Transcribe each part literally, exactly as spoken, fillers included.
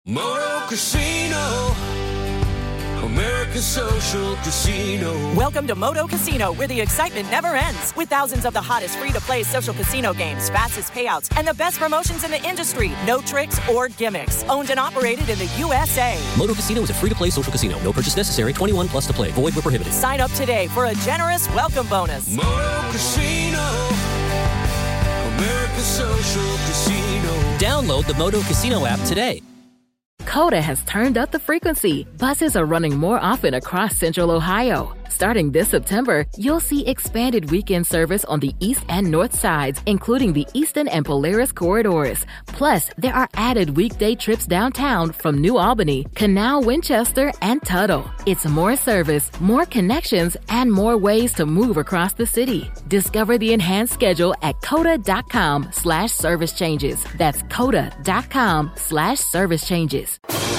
Moto Casino, American Social Casino. Welcome to Moto Casino, where the excitement never ends. With thousands of the hottest free-to-play social casino games, fastest payouts, and the best promotions in the industry. No tricks or gimmicks. Owned and operated in the U S A. Moto Casino is a free-to-play social casino. No purchase necessary. twenty-one plus to play. Void where prohibited. Sign up today for a generous welcome bonus. Moto Casino, American Social Casino. Download the Moto Casino app today. Coda has turned up the frequency. Buses are running more often across Central Ohio. Starting this September, you'll see expanded weekend service on the east and north sides, including the Eastern and Polaris corridors. Plus, there are added weekday trips downtown from New Albany, Canal, Winchester, and Tuttle. It's more service, more connections, and more ways to move across the city. Discover the enhanced schedule at coda.com slash service changes. That's coda.com slash service changes.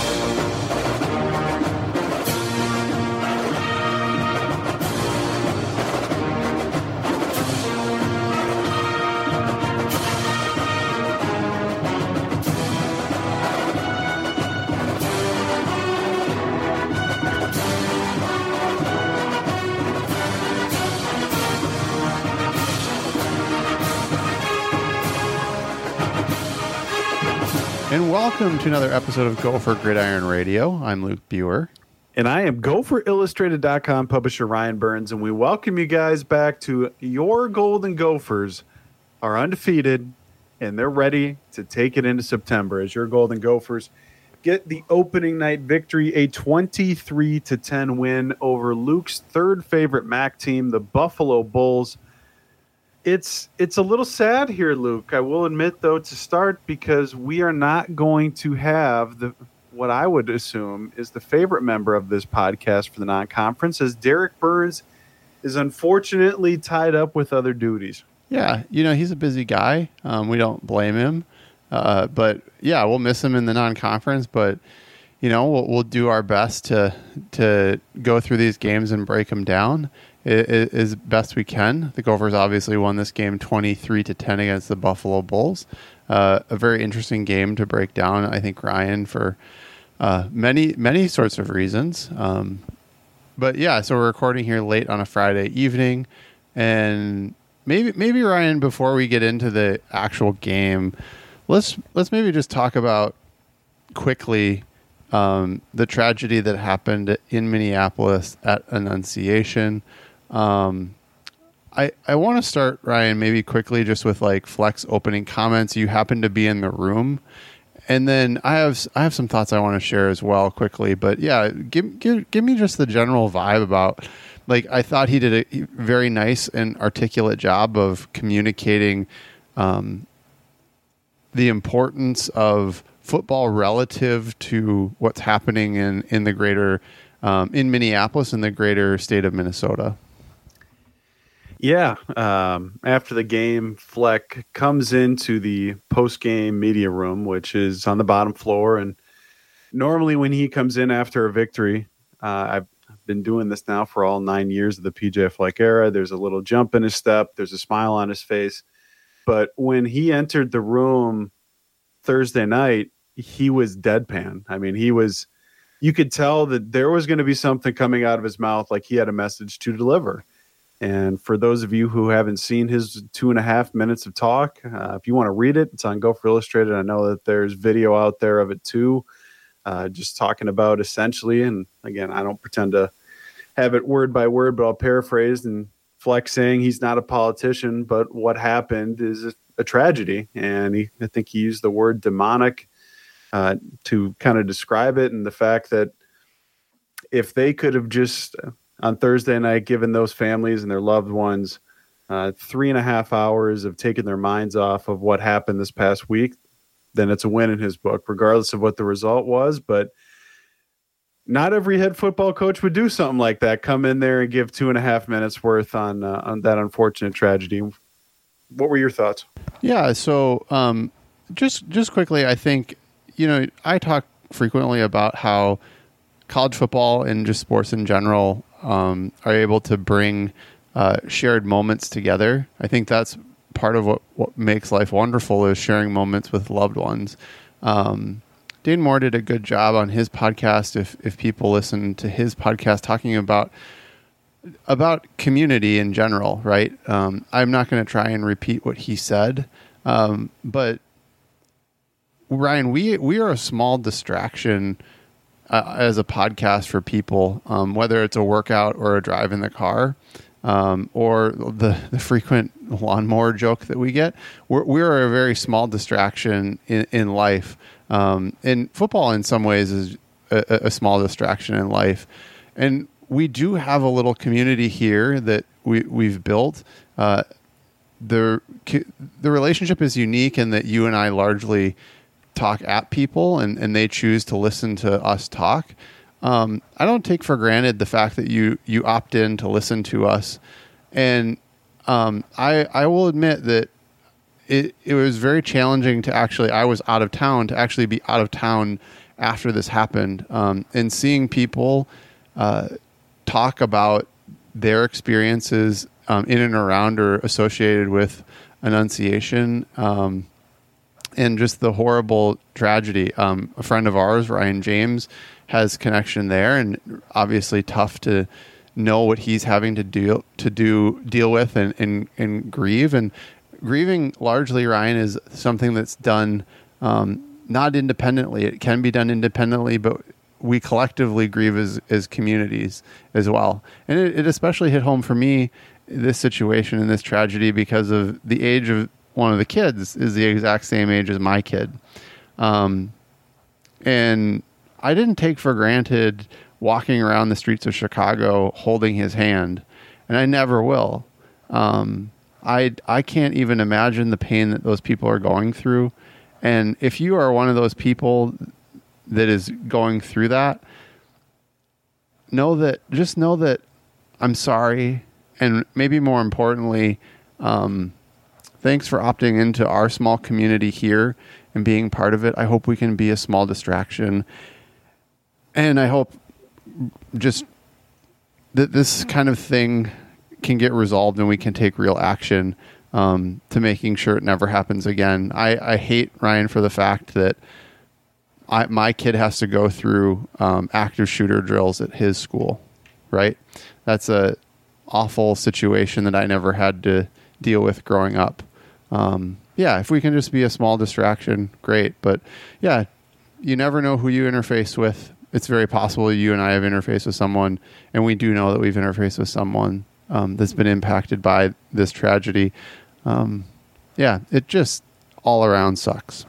And welcome to another episode of Gopher Gridiron Radio. I'm Luke Buer. And I am Gopher Illustrated dot com publisher Ryan Burns, and we welcome you guys back to your Golden Gophers are undefeated, and they're ready to take it into September as your Golden Gophers get the opening night victory, a twenty-three to ten win over Luke's third favorite M A C team, the Buffalo Bulls. It's it's a little sad here, Luke. I will admit, though, to start, because we are not going to have the what I would assume is the favorite member of this podcast for the non-conference, as Derek Burns is unfortunately tied up with other duties. Yeah, you know, he's a busy guy. Um, we don't blame him. Uh, but, yeah, we'll miss him in the non-conference. But, you know, we'll, we'll do our best to to go through these games and break them down as best we can. The Gophers obviously won this game twenty-three to ten against the Buffalo Bulls. Uh, a very interesting game to break down, I think, Ryan, for uh, many, many sorts of reasons. Um, but yeah, so we're recording here late on a Friday evening, and maybe, maybe Ryan, before we get into the actual game, let's let's maybe just talk about quickly um, the tragedy that happened in Minneapolis at Annunciation. Um, I, I want to start, Ryan, maybe quickly just with like Fleck's opening comments. You happen to be in the room, and then I have I have some thoughts I want to share as well quickly. But yeah, give give give me just the general vibe about, like, I thought he did a very nice and articulate job of communicating um, the importance of football relative to what's happening in in the greater um, in Minneapolis and the greater state of Minnesota. Yeah, um, after the game, Fleck comes into the post-game media room, which is on the bottom floor. And normally when he comes in after a victory, uh, I've been doing this now for all nine years of the P J Fleck era. There's a little jump in his step. There's a smile on his face. But when he entered the room Thursday night, he was deadpan. I mean, he was, you could tell that there was going to be something coming out of his mouth, like he had a message to deliver. And for those of you who haven't seen his two and a half minutes of talk, uh, if you want to read it, it's on Gopher Illustrated. I know that there's video out there of it too, uh, just talking about essentially, and again, I don't pretend to have it word by word, but I'll paraphrase, and Fleck saying he's not a politician, but what happened is a, a tragedy. And he, I think he used the word demonic uh, to kind of describe it, and the fact that if they could have just – on Thursday night, given those families and their loved ones uh, three and a half hours of taking their minds off of what happened this past week, then it's a win in his book, regardless of what the result was. But not every head football coach would do something like that, come in there and give two and a half minutes worth on, uh, on that unfortunate tragedy. What were your thoughts? Yeah, so um, just just quickly, I think, you know, I talk frequently about how college football and just sports in general um, are able to bring uh, shared moments together. I think that's part of what, what makes life wonderful, is sharing moments with loved ones. Um, Dane Moore did a good job on his podcast. If if people listen to his podcast, talking about about community in general, right? Um, I'm not going to try and repeat what he said, um, but Ryan, we we are a small distraction uh, as a podcast for people, um, whether it's a workout or a drive in the car, um, or the the frequent lawnmower joke that we get. We're we're a very small distraction in, in life. Um, and football, in some ways, is a, a small distraction in life. And we do have a little community here that we, we've built. Uh, the the relationship is unique in that you and I largely talk at people, and, and they choose to listen to us talk. Um, I don't take for granted the fact that you you opt in to listen to us. And um, I I will admit that It it was very challenging to actually, I was out of town, to actually be out of town after this happened. Um, and seeing people uh, talk about their experiences um, in and around or associated with Annunciation, um, and just the horrible tragedy. Um, a friend of ours, Ryan James, has connection there, and obviously tough to know what he's having to deal to do deal with and, and, and grieve. And grieving largely, Ryan, is something that's done um, not independently. It can be done independently, but we collectively grieve as, as communities as well. And it, it especially hit home for me, this situation and this tragedy, because of the age of one of the kids is the exact same age as my kid. Um, and I didn't take for granted walking around the streets of Chicago holding his hand, and I never will. Um, I I can't even imagine the pain that those people are going through. And if you are one of those people that is going through that, know that, just know that I'm sorry. And maybe more importantly, um, thanks for opting into our small community here and being part of it. I hope we can be a small distraction. And I hope just that this kind of thing can get resolved and we can take real action um, to making sure it never happens again. I, I hate, Ryan, for the fact that I, my kid has to go through um, active shooter drills at his school, right? That's a awful situation that I never had to deal with growing up. Um, yeah, if we can just be a small distraction, great. But yeah, you never know who you interface with. It's very possible you and I have interfaced with someone, and we do know that we've interfaced with someone um, that's been impacted by this tragedy. Um, yeah, it just all around sucks.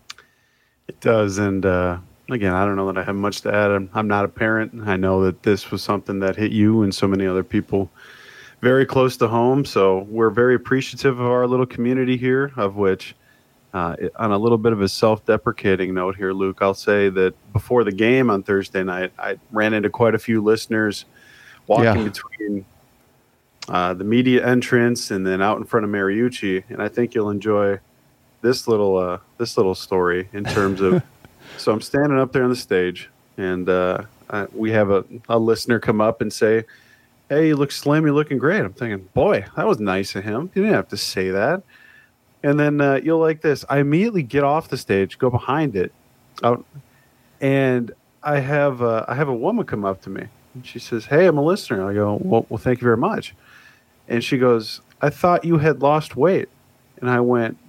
It does. And uh, again, I don't know that I have much to add. I'm, I'm not a parent. I know that this was something that hit you and so many other people very close to home. So we're very appreciative of our little community here, of which, uh, on a little bit of a self-deprecating note here, Luke, I'll say that before the game on Thursday night, I ran into quite a few listeners walking yeah. between uh, the media entrance and then out in front of Mariucci. And I think you'll enjoy this little uh, this little story in terms of, so I'm standing up there on the stage, and uh, I, we have a, a listener come up and say, "Hey, you look slim. You're looking great." I'm thinking, boy, that was nice of him. You didn't have to say that. And then uh, you'll like this. I immediately get off the stage, go behind it, out, and I have uh, I have a woman come up to me, and she says, "Hey, I'm a listener." I go, "Well, well, thank you very much." And she goes, "I thought you had lost weight." And I went,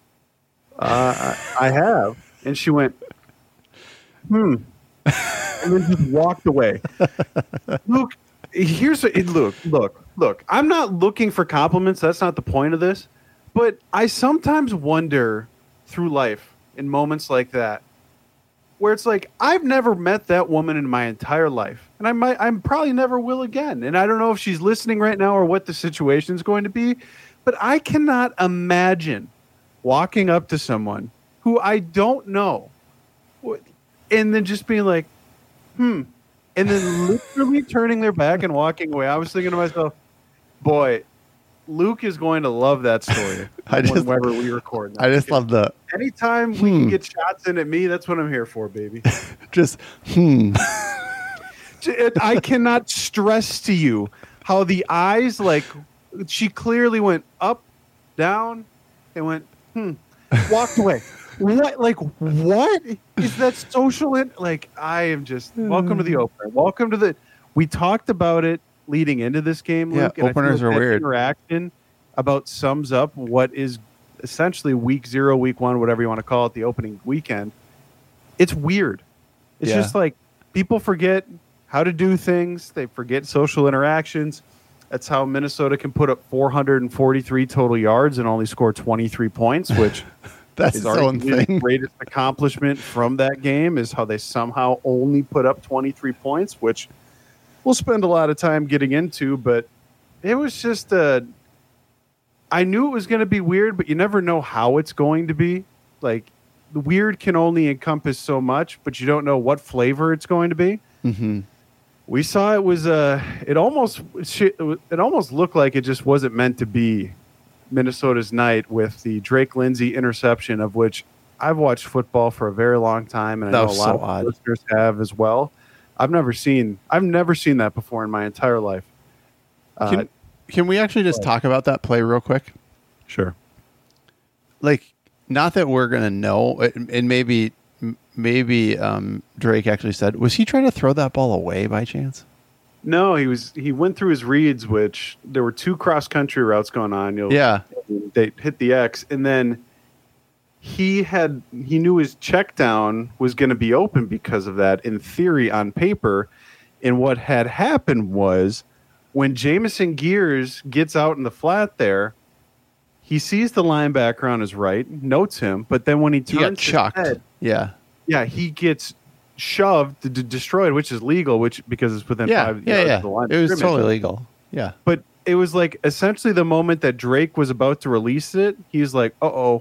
uh, I, I have. And she went, hmm. And then just walked away. Luke, here's a, look, look, look. I'm not looking for compliments. That's not the point of this. But I sometimes wonder through life in moments like that, where it's like, I've never met that woman in my entire life. And I might, I'm probably never will again. And I don't know if she's listening right now or what the situation is going to be, but I cannot imagine walking up to someone who I don't know and then just being like, hmm, and then literally turning their back and walking away. I was thinking to myself, boy, Luke is going to love that story. I just, whenever we record. I just love the anytime hmm. we can get shots in at me. That's what I'm here for, baby. Just hmm. I cannot stress to you how the eyes, like, she clearly went up, down, and went hmm, walked away. what? Like, what is that social? In, like, I am just welcome to the opener. Welcome to the. We talked about it leading into this game, Luke. Yeah, and openers I feel like are that weird. Interaction about sums up what is essentially week zero, week one, whatever you want to call it, the opening weekend. It's weird. It's Yeah. just like people forget how to do things. They forget social interactions. That's how Minnesota can put up four hundred forty-three total yards and only score twenty-three points, which That's is its own arguably the thing. greatest accomplishment from that game is how they somehow only put up twenty-three points, which we'll spend a lot of time getting into. But it was just uh, I knew it was going to be weird, but you never know how it's going to be. Like, the weird can only encompass so much, but you don't know what flavor it's going to be. Mm-hmm. We saw it was uh, it almost it almost looked like it just wasn't meant to be Minnesota's night with the Drake Lindsay interception, of which I've watched football for a very long time, and I That know a was lot so of odd. listeners have as well. I've never seen I've never seen that before in my entire life. Uh, Can, can we actually just talk about that play real quick? sure. Like, not that we're gonna know, and and maybe maybe um, Drake actually said, was he trying to throw that ball away by chance? No, he was. He went through his reads, which there were two cross country routes going on. You'll, Yeah. they hit the X, and then he had he knew his check down was going to be open because of that. In theory, on paper, and what had happened was when Jamison Gears gets out in the flat there, he sees the linebacker on his right, notes him, but then when he He turns got his chucked. head, Yeah. yeah, he gets shoved, d- d- destroyed, which is legal, which because it's within Yeah. five Yeah. yards Yeah. of the line. of It was scrimmage. totally legal. Yeah. But it was like essentially the moment that Drake was about to release it, he's like, uh oh.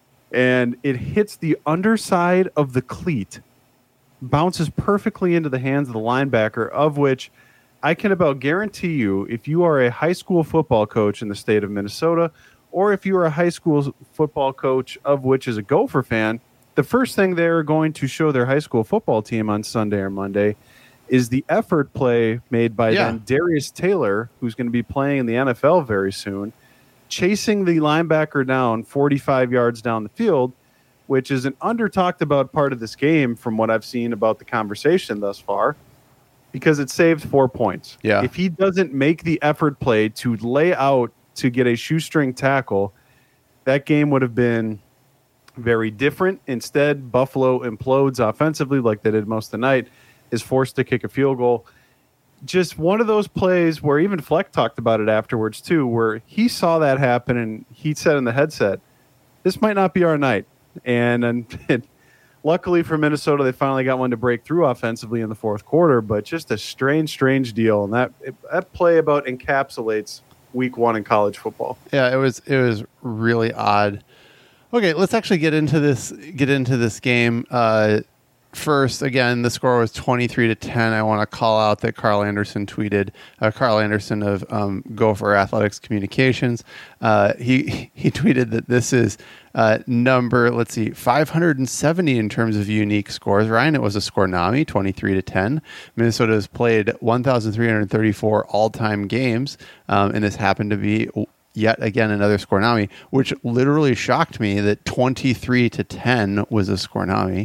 And it hits the underside of the cleat, bounces perfectly into the hands of the linebacker, of which I can about guarantee you, if you are a high school football coach in the state of Minnesota, or if you are a high school football coach of which is a Gopher fan, the first thing they're going to show their high school football team on Sunday or Monday is the effort play made by Yeah. then Darius Taylor, who's going to be playing in the N F L very soon, chasing the linebacker down forty-five yards down the field, which is an under-talked about part of this game from what I've seen about the conversation thus far, because it saved four points. Yeah. If he doesn't make the effort play to lay out to get a shoestring tackle, that game would have been very different. Instead, Buffalo implodes offensively like they did most of the night, is forced to kick a field goal. Just one of those plays where even Fleck talked about it afterwards too, where he saw that happen and he said in the headset, this might not be our night. And, and luckily for Minnesota, they finally got one to break through offensively in the fourth quarter, but just a strange, strange deal. And that, that play about encapsulates week one in college football. Yeah, it was it was really odd. Okay, let's actually get into this get into this game. Uh, first, again, the score was twenty-three to ten. I want to call out that Carl Anderson tweeted. Uh, Carl Anderson of um, Gopher Athletics Communications. Uh, he he tweeted that this is uh, number let's see five hundred seventy in terms of unique scores. Ryan, it was a Scorenami, twenty-three to ten. Minnesota has played one thousand three hundred thirty-four all-time games, um, and this happened to be yet again another Scorenami, which literally shocked me that twenty-three to ten was a Scorenami.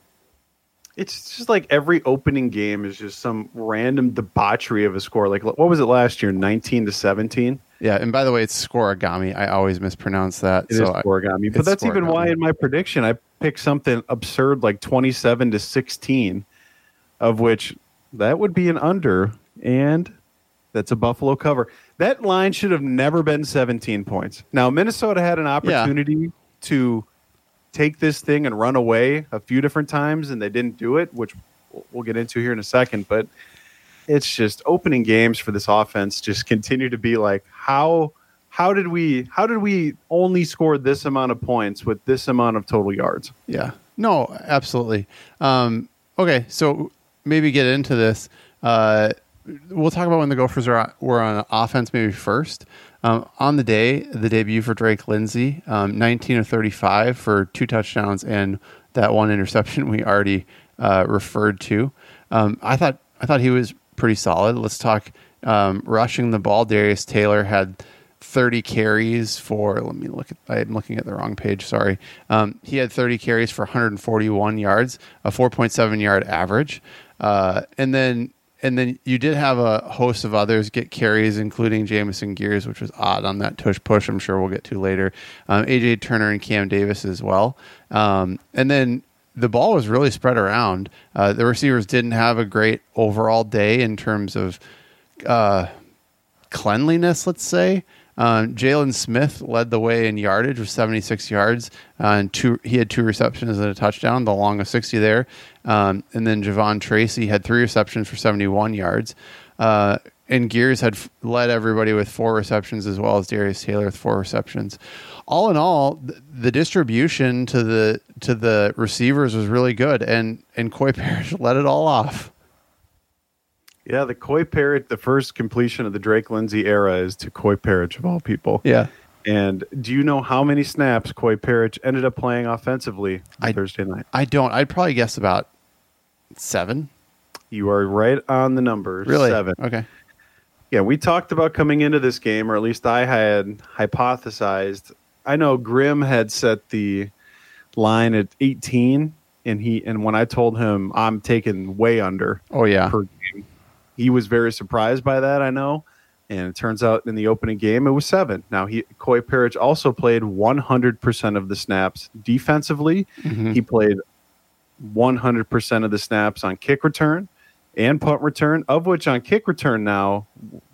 It's just like every opening game is just some random debauchery of a score. Like, what was it last year? nineteen to seventeen? Yeah, and by the way, it's Scoregami. I always mispronounce that. It so is I- origami. But it's that's even why Scoregami. in my prediction I picked something absurd like twenty-seven to sixteen, of which that would be an under, and that's a Buffalo cover. That line should have never been seventeen points. Now, Minnesota had an opportunity to take this thing and run away a few different times, and they didn't do it, which we'll get into here in a second. But it's just opening games for this offense just continue to be like, how how did we how did we only score this amount of points with this amount of total yards? Yeah. No, absolutely. Um, okay, so maybe get into this. Uh, we'll talk about when the Gophers are on, were on offense maybe first. Um, on the day, the debut for Drake Lindsay, um, nineteen of thirty-five for two touchdowns and that one interception we already uh, referred to. Um, I thought I thought he was pretty solid. Let's talk um, rushing the ball. Darius Taylor had thirty carries for, let me look at, I'm looking at the wrong page. Sorry. Um, he had thirty carries for one hundred forty-one yards, a four point seven yard average. Uh, and then, and then you did have a host of others get carries, including Jamison Gears, which was odd on that tush push. I'm sure we'll get to later. Um, A J Turner and Cam Davis as well. Um, and then the ball was really spread around. Uh, the receivers didn't have a great overall day in terms of, uh, cleanliness, let's say. Um, Jalen Smith led the way in yardage with seventy-six yards, uh, and two. He had two receptions and a touchdown, the long of sixty there. Um, and then Javon Tracy had three receptions for seventy-one yards. Uh, and Gears had f- led everybody with four receptions, as well as Darius Taylor with four receptions. All in all, th- the distribution to the to the receivers was really good, and and Coy Parrish led it all off. Yeah, the Coy Parrott, the first completion of the Drake Lindsay era is to Coy Parrish of all people. Yeah. And do you know how many snaps Coy Parrish ended up playing offensively I, Thursday night? I don't. I'd probably guess about seven. You are right on the numbers. Really? Seven. Okay. Yeah, we talked about coming into this game, or at least I had hypothesized. I know Grimm had set the line at eighteen, and he and when I told him I'm taking way under. Oh yeah. Per game, he was very surprised by that, I know. And it turns out in the opening game, it was seven. Now, he Coy Parrish also played one hundred percent of the snaps defensively. Mm-hmm. He played one hundred percent of the snaps on kick return and punt return, of which on kick return now,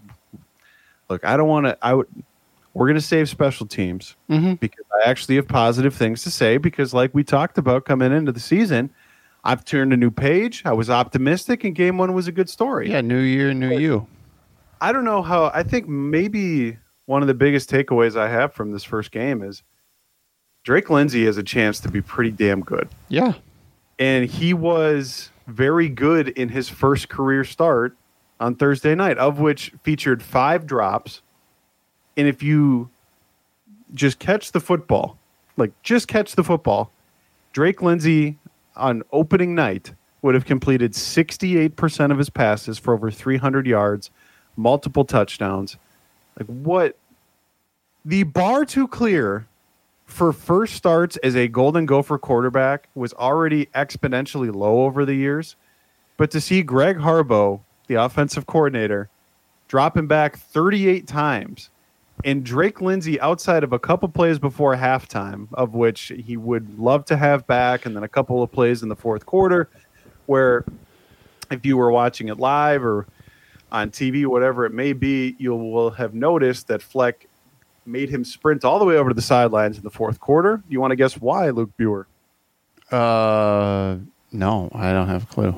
look, I don't want to, I would, we're going to save special teams Mm-hmm. because I actually have positive things to say because like we talked about coming into the season, I've turned a new page. I was optimistic and game one was a good story. Yeah, new year, new But you. I don't know how, I think maybe one of the biggest takeaways I have from this first game is Drake Lindsay has a chance to be pretty damn good. Yeah. And he was very good in his first career start on Thursday night, of which featured five drops. And if you just catch the football, like just catch the football, Drake Lindsay on opening night would have completed sixty-eight percent of his passes for over three hundred yards, multiple touchdowns. Like what? The bar to clear for first starts as a Golden Gopher quarterback was already exponentially low over the years. But to see Greg Harbaugh, the offensive coordinator, dropping back thirty-eight times, and Drake Lindsay outside of a couple plays before halftime, of which he would love to have back, and then a couple of plays in the fourth quarter, where if you were watching it live or on T V, whatever it may be, you will have noticed that Fleck made him sprint all the way over to the sidelines in the fourth quarter. You want to guess why, Luke Buer? Uh, no, I don't have a clue.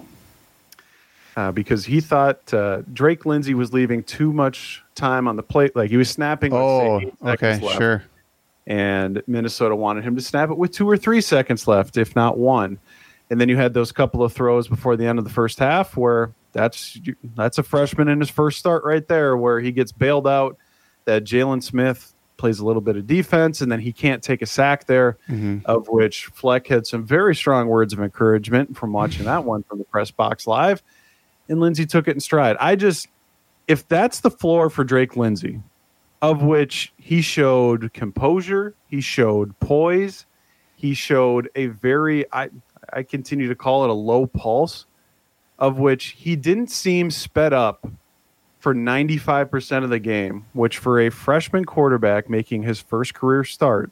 Uh, because he thought uh, Drake Lindsay was leaving too much time on the plate. Like he was snapping. With, Oh, say, eight okay, seconds left, sure. And Minnesota wanted him to snap it with two or three seconds left, if not one. And then you had those couple of throws before the end of the first half where that's that's a freshman in his first start right there where he gets bailed out, that Jalen Smith plays a little bit of defense, and then he can't take a sack there, Mm-hmm. of which Fleck had some very strong words of encouragement from watching that one from the press box live. And Lindsay took it in stride. I just, if that's the floor for Drake Lindsay, of which he showed composure, he showed poise, he showed a very, I, I continue to call it a low pulse, of which he didn't seem sped up for ninety-five percent of the game, which for a freshman quarterback making his first career start,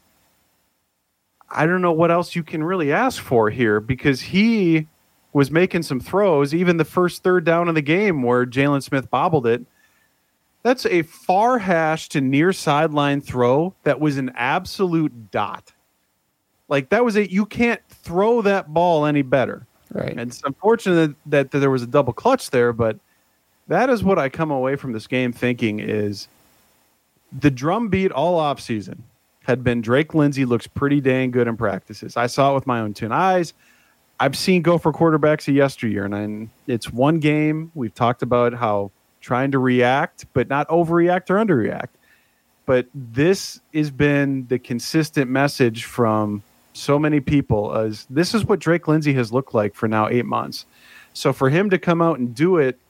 I don't know what else you can really ask for here because he was making some throws, even the first third down of the game where Jalen Smith bobbled it. That's a far hash to near sideline throw that was an absolute dot. Like that was a, you can't throw that ball any better. Right. And it's unfortunate that, that there was a double clutch there, but that is what I come away from this game thinking is the drum beat all offseason had been Drake Lindsay looks pretty dang good in practices. I saw it with my own two eyes. I've seen Gopher quarterbacks a yesteryear, and I, it's one game. We've talked about how trying to react, but not overreact or underreact. But this has been the consistent message from so many people as this is what Drake Lindsay has looked like for now eight months. So for him to come out and do it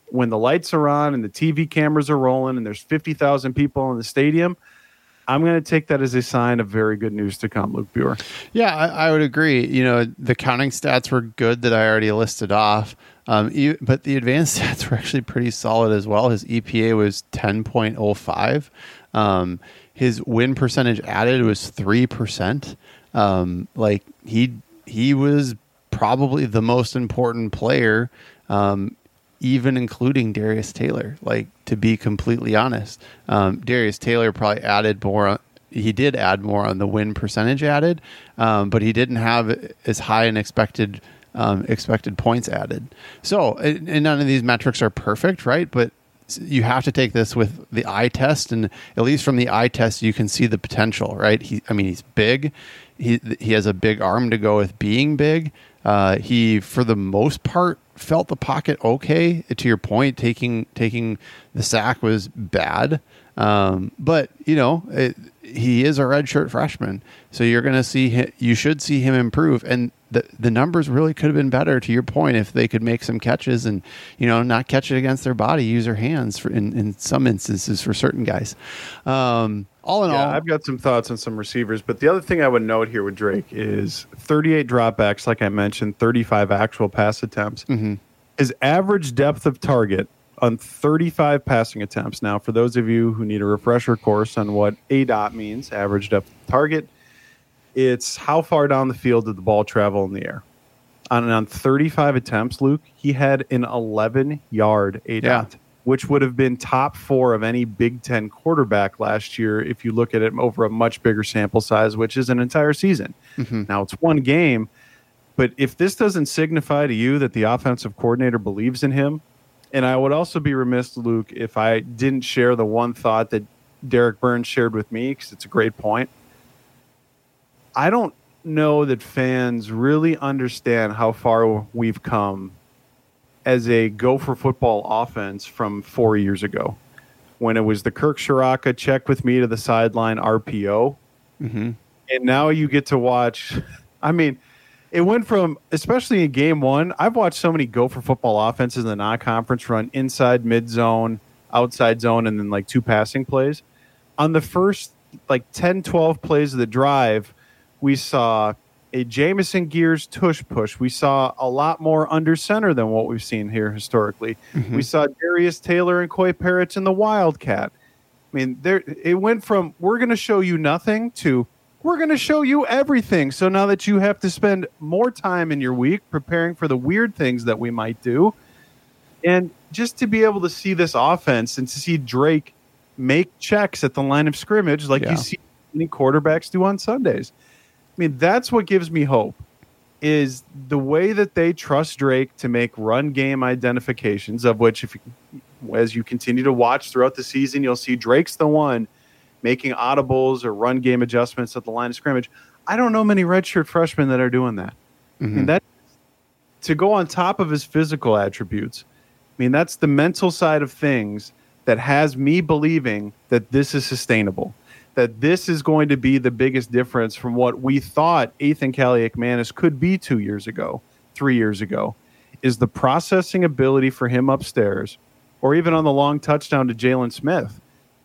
when the lights are on and the T V cameras are rolling and there's fifty thousand people in the stadium, I'm going to take that as a sign of very good news to come, Luke Buer. Yeah, I, I would agree. You know, the counting stats were good that I already listed off, um, you, but the advanced stats were actually pretty solid as well. His E P A was ten point oh five. Um, his win percentage added was three percent. Um, like he he was probably the most important player, um, even including Darius Taylor, like, to be completely honest. Um, Darius Taylor probably added more. He did add more on the win percentage added, um, but he didn't have as high an expected um, expected points added. So, and and none of these metrics are perfect, right? But you have to take this with the eye test, and at least from the eye test, you can see the potential, right? He, I mean, he's big. He he has a big arm to go with being big. Uh, he, for the most part, felt the pocket okay. To your point, taking taking the sack was bad, um, but you know it, he is a redshirt freshman, so you're going to see him, you should see him improve, and the the numbers really could have been better. To your point, if they could make some catches and you know not catch it against their body, use their hands for, in in some instances for certain guys. Um, all in yeah, all, I've got some thoughts on some receivers, but the other thing I would note here with Drake is thirty-eight dropbacks, like I mentioned, thirty-five actual pass attempts. Mm-hmm. His average depth of target on thirty-five passing attempts. Now, for those of you who need a refresher course on what A D O T means, average depth of target, it's how far down the field did the ball travel in the air. On, on thirty-five attempts, Luke, he had an eleven-yard A D O T, yeah. which would have been top four of any Big Ten quarterback last year if you look at it over a much bigger sample size, which is an entire season. Mm-hmm. Now, it's one game, but if this doesn't signify to you that the offensive coordinator believes in him, and I would also be remiss, Luke, if I didn't share the one thought that Derek Burns shared with me, because it's a great point. I don't know that fans really understand how far we've come as a Gopher football offense from four years ago, when it was the Kirk Shiraka check with me to the sideline R P O. Mm-hmm. And now you get to watch, I mean, it went from, especially in game one, I've watched so many Gopher football offenses in the non-conference run inside, mid-zone, outside zone, and then like two passing plays. On the first like ten, twelve plays of the drive, we saw a Jamison Gears tush push. We saw a lot more under center than what we've seen here historically. Mm-hmm. We saw Darius Taylor and Coy Parrots in the Wildcat. I mean, there it went from we're going to show you nothing to we're going to show you everything. So now that you have to spend more time in your week preparing for the weird things that we might do, and just to be able to see this offense and to see Drake make checks at the line of scrimmage like yeah. you see many quarterbacks do on Sundays. I mean, that's what gives me hope, is the way that they trust Drake to make run game identifications, of which, if you, as you continue to watch throughout the season, you'll see Drake's the one making audibles or run game adjustments at the line of scrimmage. I don't know many redshirt freshmen that are doing that. Mm-hmm. And that, to go on top of his physical attributes, I mean, that's the mental side of things that has me believing that this is sustainable, that this is going to be the biggest difference from what we thought Ethan Kaliakmanis could be two years ago, three years ago, is the processing ability for him upstairs, or even on the long touchdown to Jalen Smith.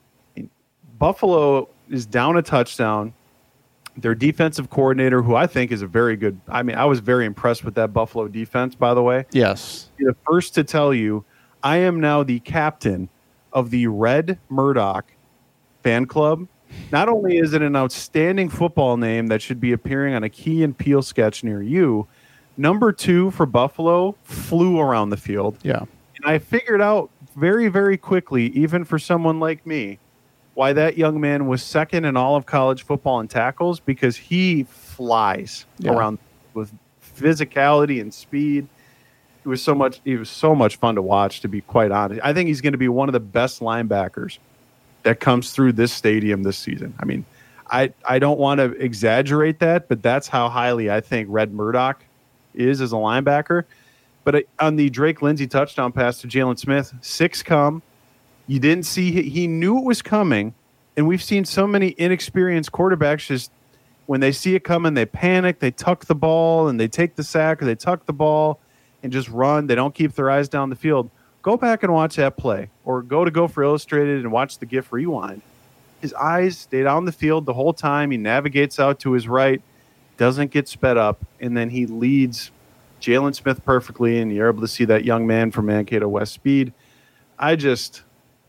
Buffalo is down a touchdown. Their defensive coordinator, who I think is a very good, I mean, I was very impressed with that Buffalo defense, by the way. Yes. I'll be the first to tell you, I am now the captain of the Red Murdoch fan club. Not only is it an outstanding football name that should be appearing on a Key and Peele sketch near you, number two for Buffalo flew around the field. Yeah. And I figured out very, very quickly, even for someone like me, why that young man was second in all of college football in tackles, because he flies yeah. around with physicality and speed. It was so much, he was so much fun to watch, to be quite honest. I think he's going to be one of the best linebackers that comes through this stadium this season. I mean, I, I don't want to exaggerate that, but that's how highly I think Red Murdoch is as a linebacker. But on the Drake Lindsey touchdown pass to Jalen Smith, six come. You didn't see, he knew it was coming, and we've seen so many inexperienced quarterbacks just, when they see it coming, they panic, they tuck the ball, and they take the sack, or they tuck the ball and just run. They don't keep their eyes down the field. Go back and watch that play, or go to Gopher Illustrated and watch the GIF rewind. His eyes stay down the field the whole time. He navigates out to his right, doesn't get sped up, and then he leads Jalen Smith perfectly, and you're able to see that young man from Mankato West speed. I just,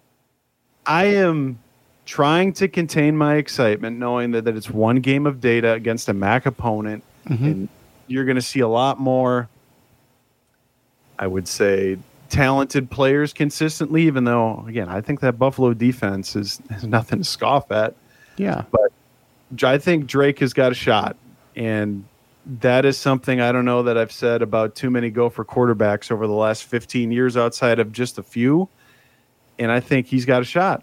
I am trying to contain my excitement, knowing that, that it's one game of data against a M A C opponent, mm-hmm. and you're going to see a lot more, I would say, talented players consistently, even though, again, I think that Buffalo defense is, is nothing to scoff at. Yeah. But I think Drake has got a shot, and that is something I don't know that I've said about too many Gopher quarterbacks over the last fifteen years outside of just a few, and I think he's got a shot.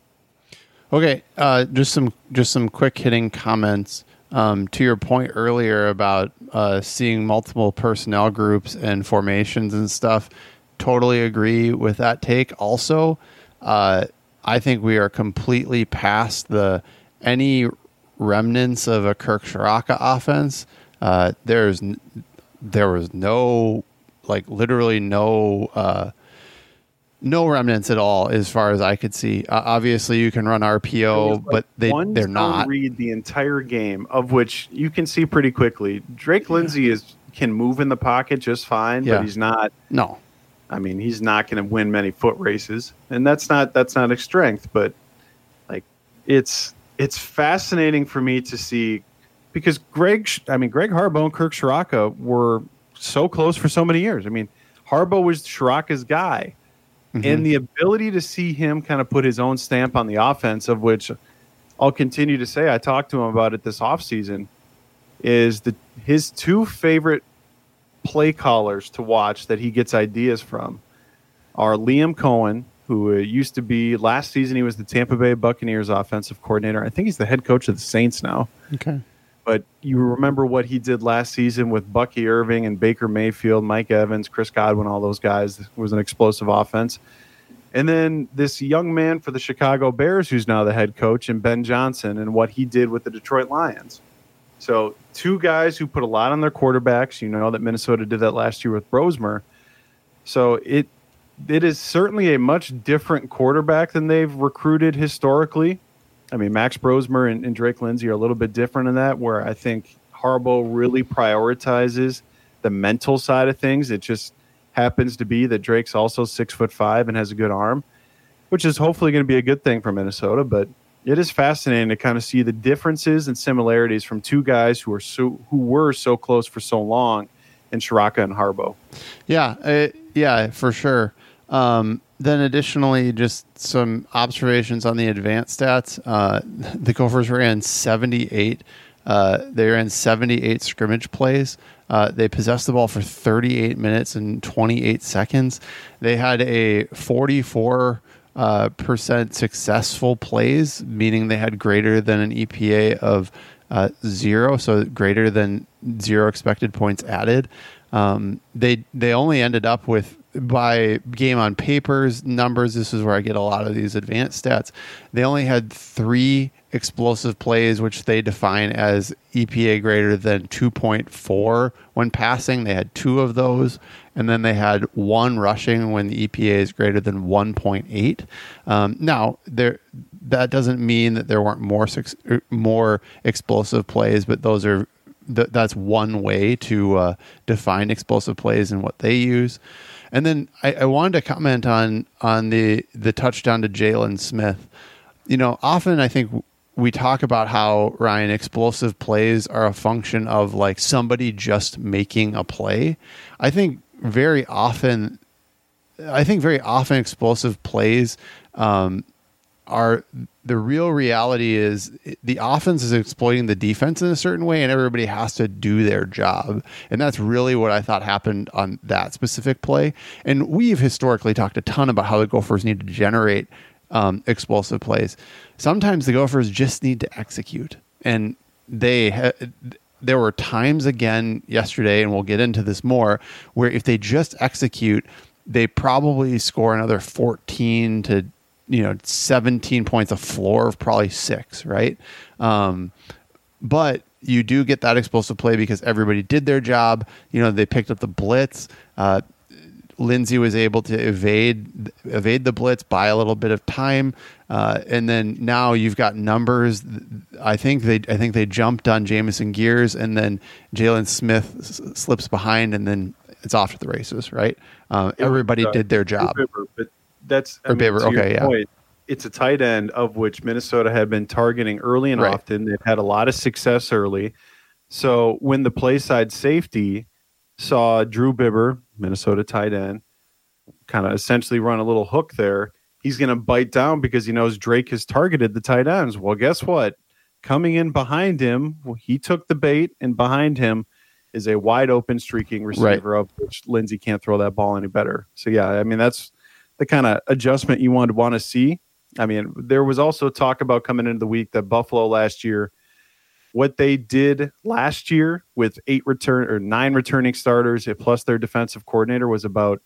Okay, uh, just some just some quick hitting comments um, to your point earlier about uh, seeing multiple personnel groups and formations and stuff. Totally agree with that take. Also, uh, I think we are completely past the any remnants of a Kirk Ciarrocca offense. Uh, there's there was no like literally no uh, no remnants at all as far as I could see. Uh, obviously, you can run R P O, like but they they're not. Read the entire game, of which you can see pretty quickly. Drake Lindsey is can move in the pocket just fine, yeah. but he's not. No. I mean, he's not going to win many foot races, and that's not that's not his strength. But like, it's it's fascinating for me to see, because Greg, I mean, Greg Harbaugh and Kirk Ciarrocca were so close for so many years. I mean, Harbaugh was Ciarrocca's guy, mm-hmm. and the ability to see him kind of put his own stamp on the offense, of which I'll continue to say, I talked to him about it this offseason, is the his two favorite play callers to watch that he gets ideas from are Liam Cohen, who used to be last season, he was the Tampa Bay Buccaneers offensive coordinator. I think he's the head coach of the Saints now. Okay. But you remember what he did last season with Bucky Irving and Baker Mayfield, Mike Evans, Chris Godwin, all those guys. It was an explosive offense. And then this young man for the Chicago Bears, who's now the head coach, and Ben Johnson, and what he did with the Detroit Lions. So two guys who put a lot on their quarterbacks. You know that Minnesota did that last year with Brosmer. So it it is certainly a much different quarterback than they've recruited historically. I mean, Max Brosmer and, and Drake Lindsey are a little bit different in that, where I think Harbaugh really prioritizes the mental side of things. It just happens to be that Drake's also six foot five and has a good arm, which is hopefully going to be a good thing for Minnesota. But it is fascinating to kind of see the differences and similarities from two guys who are so who were so close for so long, in Ciarrocca and Harbaugh. Yeah, uh, yeah, for sure. Um, then additionally, just some observations on the advanced stats. Uh, the Gophers ran seventy-eight. Uh, they ran seventy-eight scrimmage plays. Uh, they possessed the ball for thirty-eight minutes and twenty-eight seconds. They had a forty-four Uh, percent successful plays, meaning they had greater than an E P A of uh, zero, so greater than zero expected points added. Um, they they only ended up with, by game on papers numbers, this is where I get a lot of these advanced stats, they only had three explosive plays, which they define as E P A greater than two point four when passing. They had two of those, and then they had one rushing when the E P A is greater than one point eight. Um, now, there that doesn't mean that there weren't more more explosive plays, but those are th- that's one way to uh, define explosive plays and what they use. And then I, I wanted to comment on on the the touchdown to Jalen Smith. You know, often I think we talk about how, Ryan, explosive plays are a function of like somebody just making a play. I think very often, I think very often explosive plays um, are the real reality is the offense is exploiting the defense in a certain way, and everybody has to do their job. And that's really what I thought happened on that specific play. And we've historically talked a ton about how the Gophers need to generate um, explosive plays. Sometimes the Gophers just need to execute, and they ha- there were times again yesterday, and we'll get into this more, where if they just execute, they probably score another fourteen to you know seventeen points, a floor of probably six, right? Um, but you do get that explosive play because everybody did their job. You know, they picked up the blitz. Uh, Lindsey was able to evade evade the blitz, buy a little bit of time, uh, and then now you've got numbers. I think they I think they jumped on Jamison Gears, and then Jalen Smith s- slips behind, and then it's off to the races. Right? Uh, everybody uh, did their job. Bibber, but that's I Or mean, Bibber, to your okay, yeah. point, it's a tight end of which Minnesota had been targeting early and Right. often. They've had a lot of success early. So when the play side safety saw Drew Bibber, Minnesota tight end, kind of essentially run a little hook there, he's going to bite down because he knows Drake has targeted the tight ends. Well, guess what? Coming in behind him, he took the bait, and behind him is a wide open streaking receiver Right. of which Lindsey can't throw that ball any better. So, yeah, I mean, that's the kind of adjustment you want to want to see. I mean, there was also talk about coming into the week that Buffalo last year, what they did last year with eight return or nine returning starters plus their defensive coordinator was about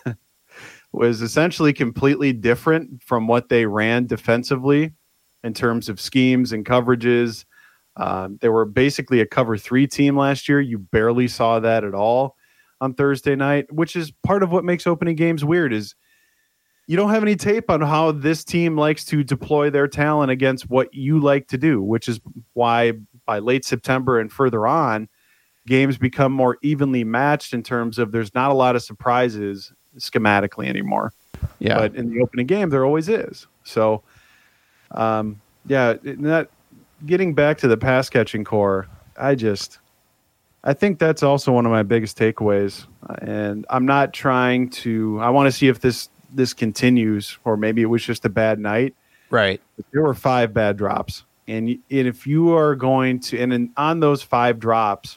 was essentially completely different from what they ran defensively in terms of schemes and coverages. Um, they were basically a cover three team last year. You barely saw that at all on Thursday night, which is part of what makes opening games weird is you don't have any tape on how this team likes to deploy their talent against what you like to do, which is why by late September and further on, games become more evenly matched in terms of there's not a lot of surprises schematically anymore. Yeah. But in the opening game, there always is. So, um, yeah, that getting back to the pass catching core, I just, I think that's also one of my biggest takeaways. And I'm not trying to, I want to see if this, this continues, or maybe it was just a bad night. Right. But there were five bad drops. And, y- and if you are going to, and in, on those five drops,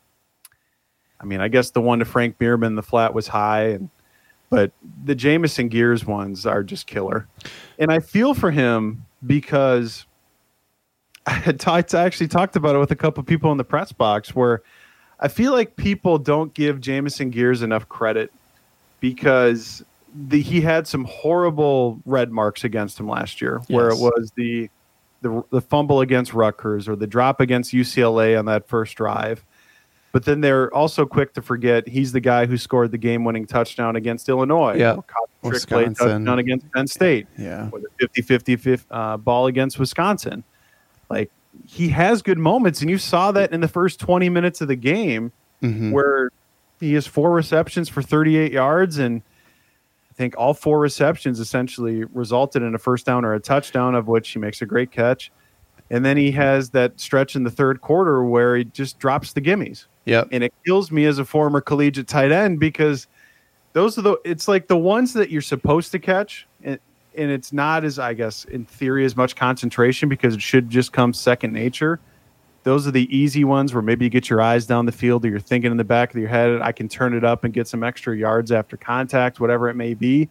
I mean, I guess the one to Frank Bierman, the flat was high, and but the Jamison Gears ones are just killer. And I feel for him because I had talked, I actually talked about it with a couple of people in the press box where I feel like people don't give Jamison Gears enough credit because the, he had some horrible red marks against him last year, where it Yes. was the, the the fumble against Rutgers or the drop against U C L A on that first drive. But then they're also quick to forget he's the guy who scored the game-winning touchdown against Illinois. Yeah. Or caught the trick play Wisconsin. touchdown against Penn State. Yeah. Or the fifty-fifty uh, ball against Wisconsin. Like, he has good moments, and you saw that in the first twenty minutes of the game Mhm. where he has four receptions for thirty-eight yards, and I think all four receptions essentially resulted in a first down or a touchdown, of which he makes a great catch. And then he has that stretch in the third quarter where he just drops the gimmies. Yep. And it kills me as a former collegiate tight end because those are the, it's like the ones that you're supposed to catch. And, and it's not as, I guess, in theory, as much concentration because it should just come second nature. Those are the easy ones where maybe you get your eyes down the field or you're thinking in the back of your head, I can turn it up and get some extra yards after contact, whatever it may be.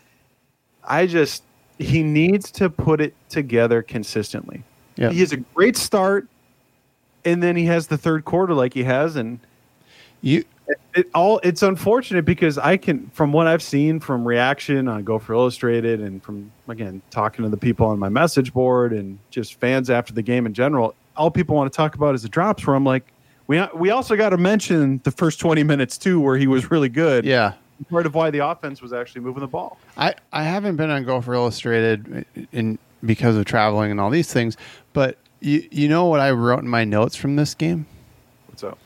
I just, he needs to put it together consistently. Yep. He has a great start, and then he has the third quarter like he has, and You it, it all it's unfortunate because I can, from what I've seen from reaction on Gopher Illustrated and from, again, talking to the people on my message board and just fans after the game in general, all people want to talk about is the drops, where I'm like, we we also got to mention the first twenty minutes too, where he was really good. yeah. Part of why the offense was actually moving the ball. I, I haven't been on Gopher Illustrated in because of traveling and all these things, but you you know what I wrote in my notes from this game? What's up?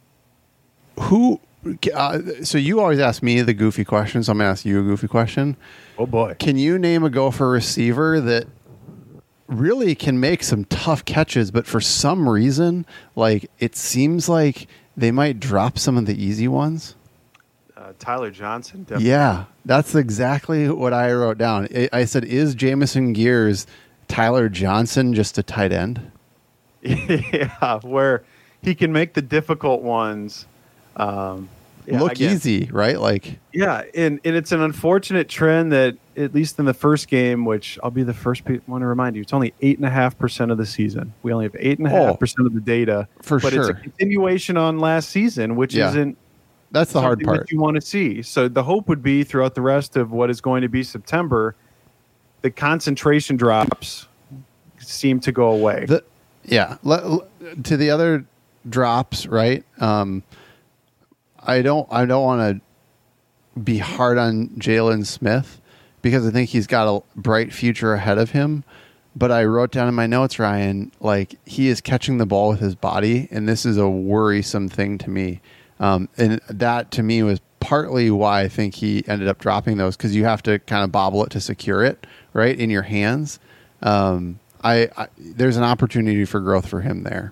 Who? Uh, so you always ask me the goofy question, so I'm gonna ask you a goofy question. Oh boy. Can you name a Gopher receiver that really can make some tough catches, but for some reason, like it seems like they might drop some of the easy ones? Uh, Tyler Johnson. Definitely. Yeah, that's exactly what I wrote down. I, I said, is Jamison Gears Tyler Johnson just a tight end? Yeah, where he can make the difficult ones um, yeah, look again, easy, right? Like, Yeah, and, and it's an unfortunate trend that, at least in the first game, which I'll be the first pe- one to remind you, it's only eight point five percent of the season. We only have eight point five percent of the data. For but it's sure. a continuation on last season, which Yeah. isn't that's the hard something part. that you want to see. So the hope would be throughout the rest of what is going to be September, the concentration drops seem to go away. The, yeah. Let, l- to the other drops, right? Um, I don't. I don't want to be hard on Jalen Smith because I think he's got a bright future ahead of him. But I wrote down in my notes, Ryan, like he is catching the ball with his body, and this is a worrisome thing to me. Um, and that to me was partly why I think he ended up dropping those, because you have to kind of bobble it to secure it right in your hands. Um, I, I there's an opportunity for growth for him there.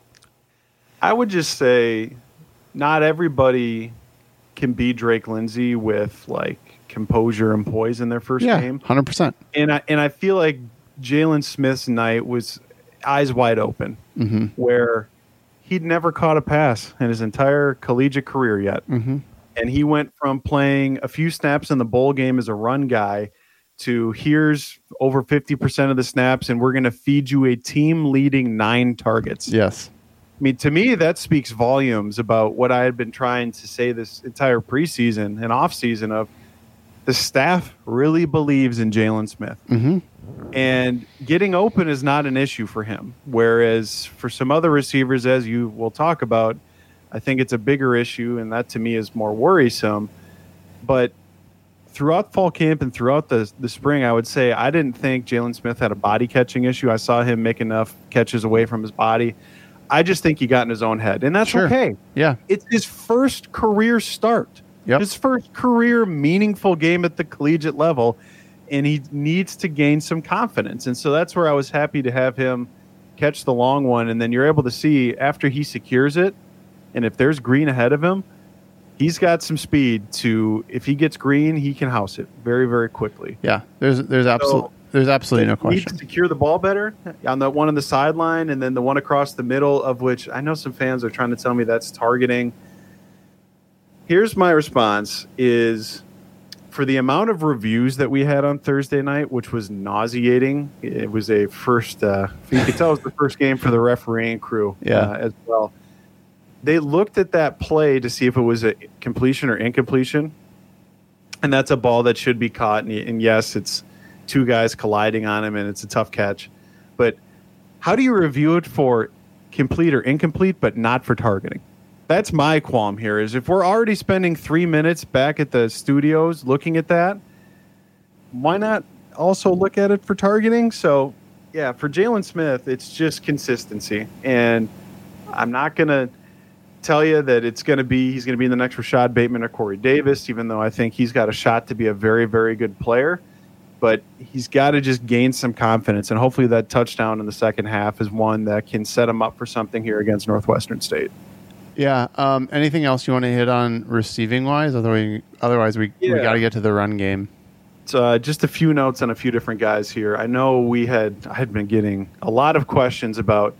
I would just say not everybody can be Drake Lindsay with like composure and poise in their first yeah, game. one hundred percent. And I and I feel like Jalen Smith's night was eyes wide open, mm-hmm. where he'd never caught a pass in his entire collegiate career yet. Mm-hmm. And he went from playing a few snaps in the bowl game as a run guy to here's over fifty percent of the snaps, and we're going to feed you a team-leading nine targets. Yes. I mean, to me, that speaks volumes about what I had been trying to say this entire preseason and offseason of the staff really believes in Jalen Smith. Mm-hmm. And getting open is not an issue for him. Whereas for some other receivers, as you will talk about, I think it's a bigger issue, and that to me is more worrisome. But throughout fall camp and throughout the, the spring, I would say I didn't think Jalen Smith had a body catching issue. I saw him make enough catches away from his body. I just think he got in his own head, and that's sure. okay. Yeah. It's his first career start. Yep. His first career meaningful game at the collegiate level, and he needs to gain some confidence. And so that's where I was happy to have him catch the long one, and then you're able to see after he secures it, and if there's green ahead of him, he's got some speed to, if he gets green, he can house it very, very quickly. Yeah, there's there's absolutely So, there's absolutely no Need question. to secure the ball better on the one on the sideline, and then the one across the middle, of which I know some fans are trying to tell me that's targeting. Here's my response is, for the amount of reviews that we had on Thursday night, which was nauseating, it was a first, uh, you could tell it was the first game for the refereeing crew yeah. uh, as well. They looked at that play to see if it was a completion or incompletion, and that's a ball that should be caught. And, and yes, it's two guys colliding on him, and it's a tough catch. But how do you review it for complete or incomplete, but not for targeting? That's my qualm here, is if we're already spending three minutes back at the studios looking at that, why not also look at it for targeting? So, yeah, for Jalen Smith, it's just consistency. And I'm not going to tell you that it's going to be, he's going to be the next Rashad Bateman or Corey Davis, even though I think he's got a shot to be a very, very good player. But he's got to just gain some confidence. And hopefully that touchdown in the second half is one that can set him up for something here against Northwestern State. Yeah. Um, anything else you want to hit on receiving wise? Otherwise, otherwise we, Yeah. we got to get to the run game. So, uh, just a few notes on a few different guys here. I know we had I had been getting a lot of questions about,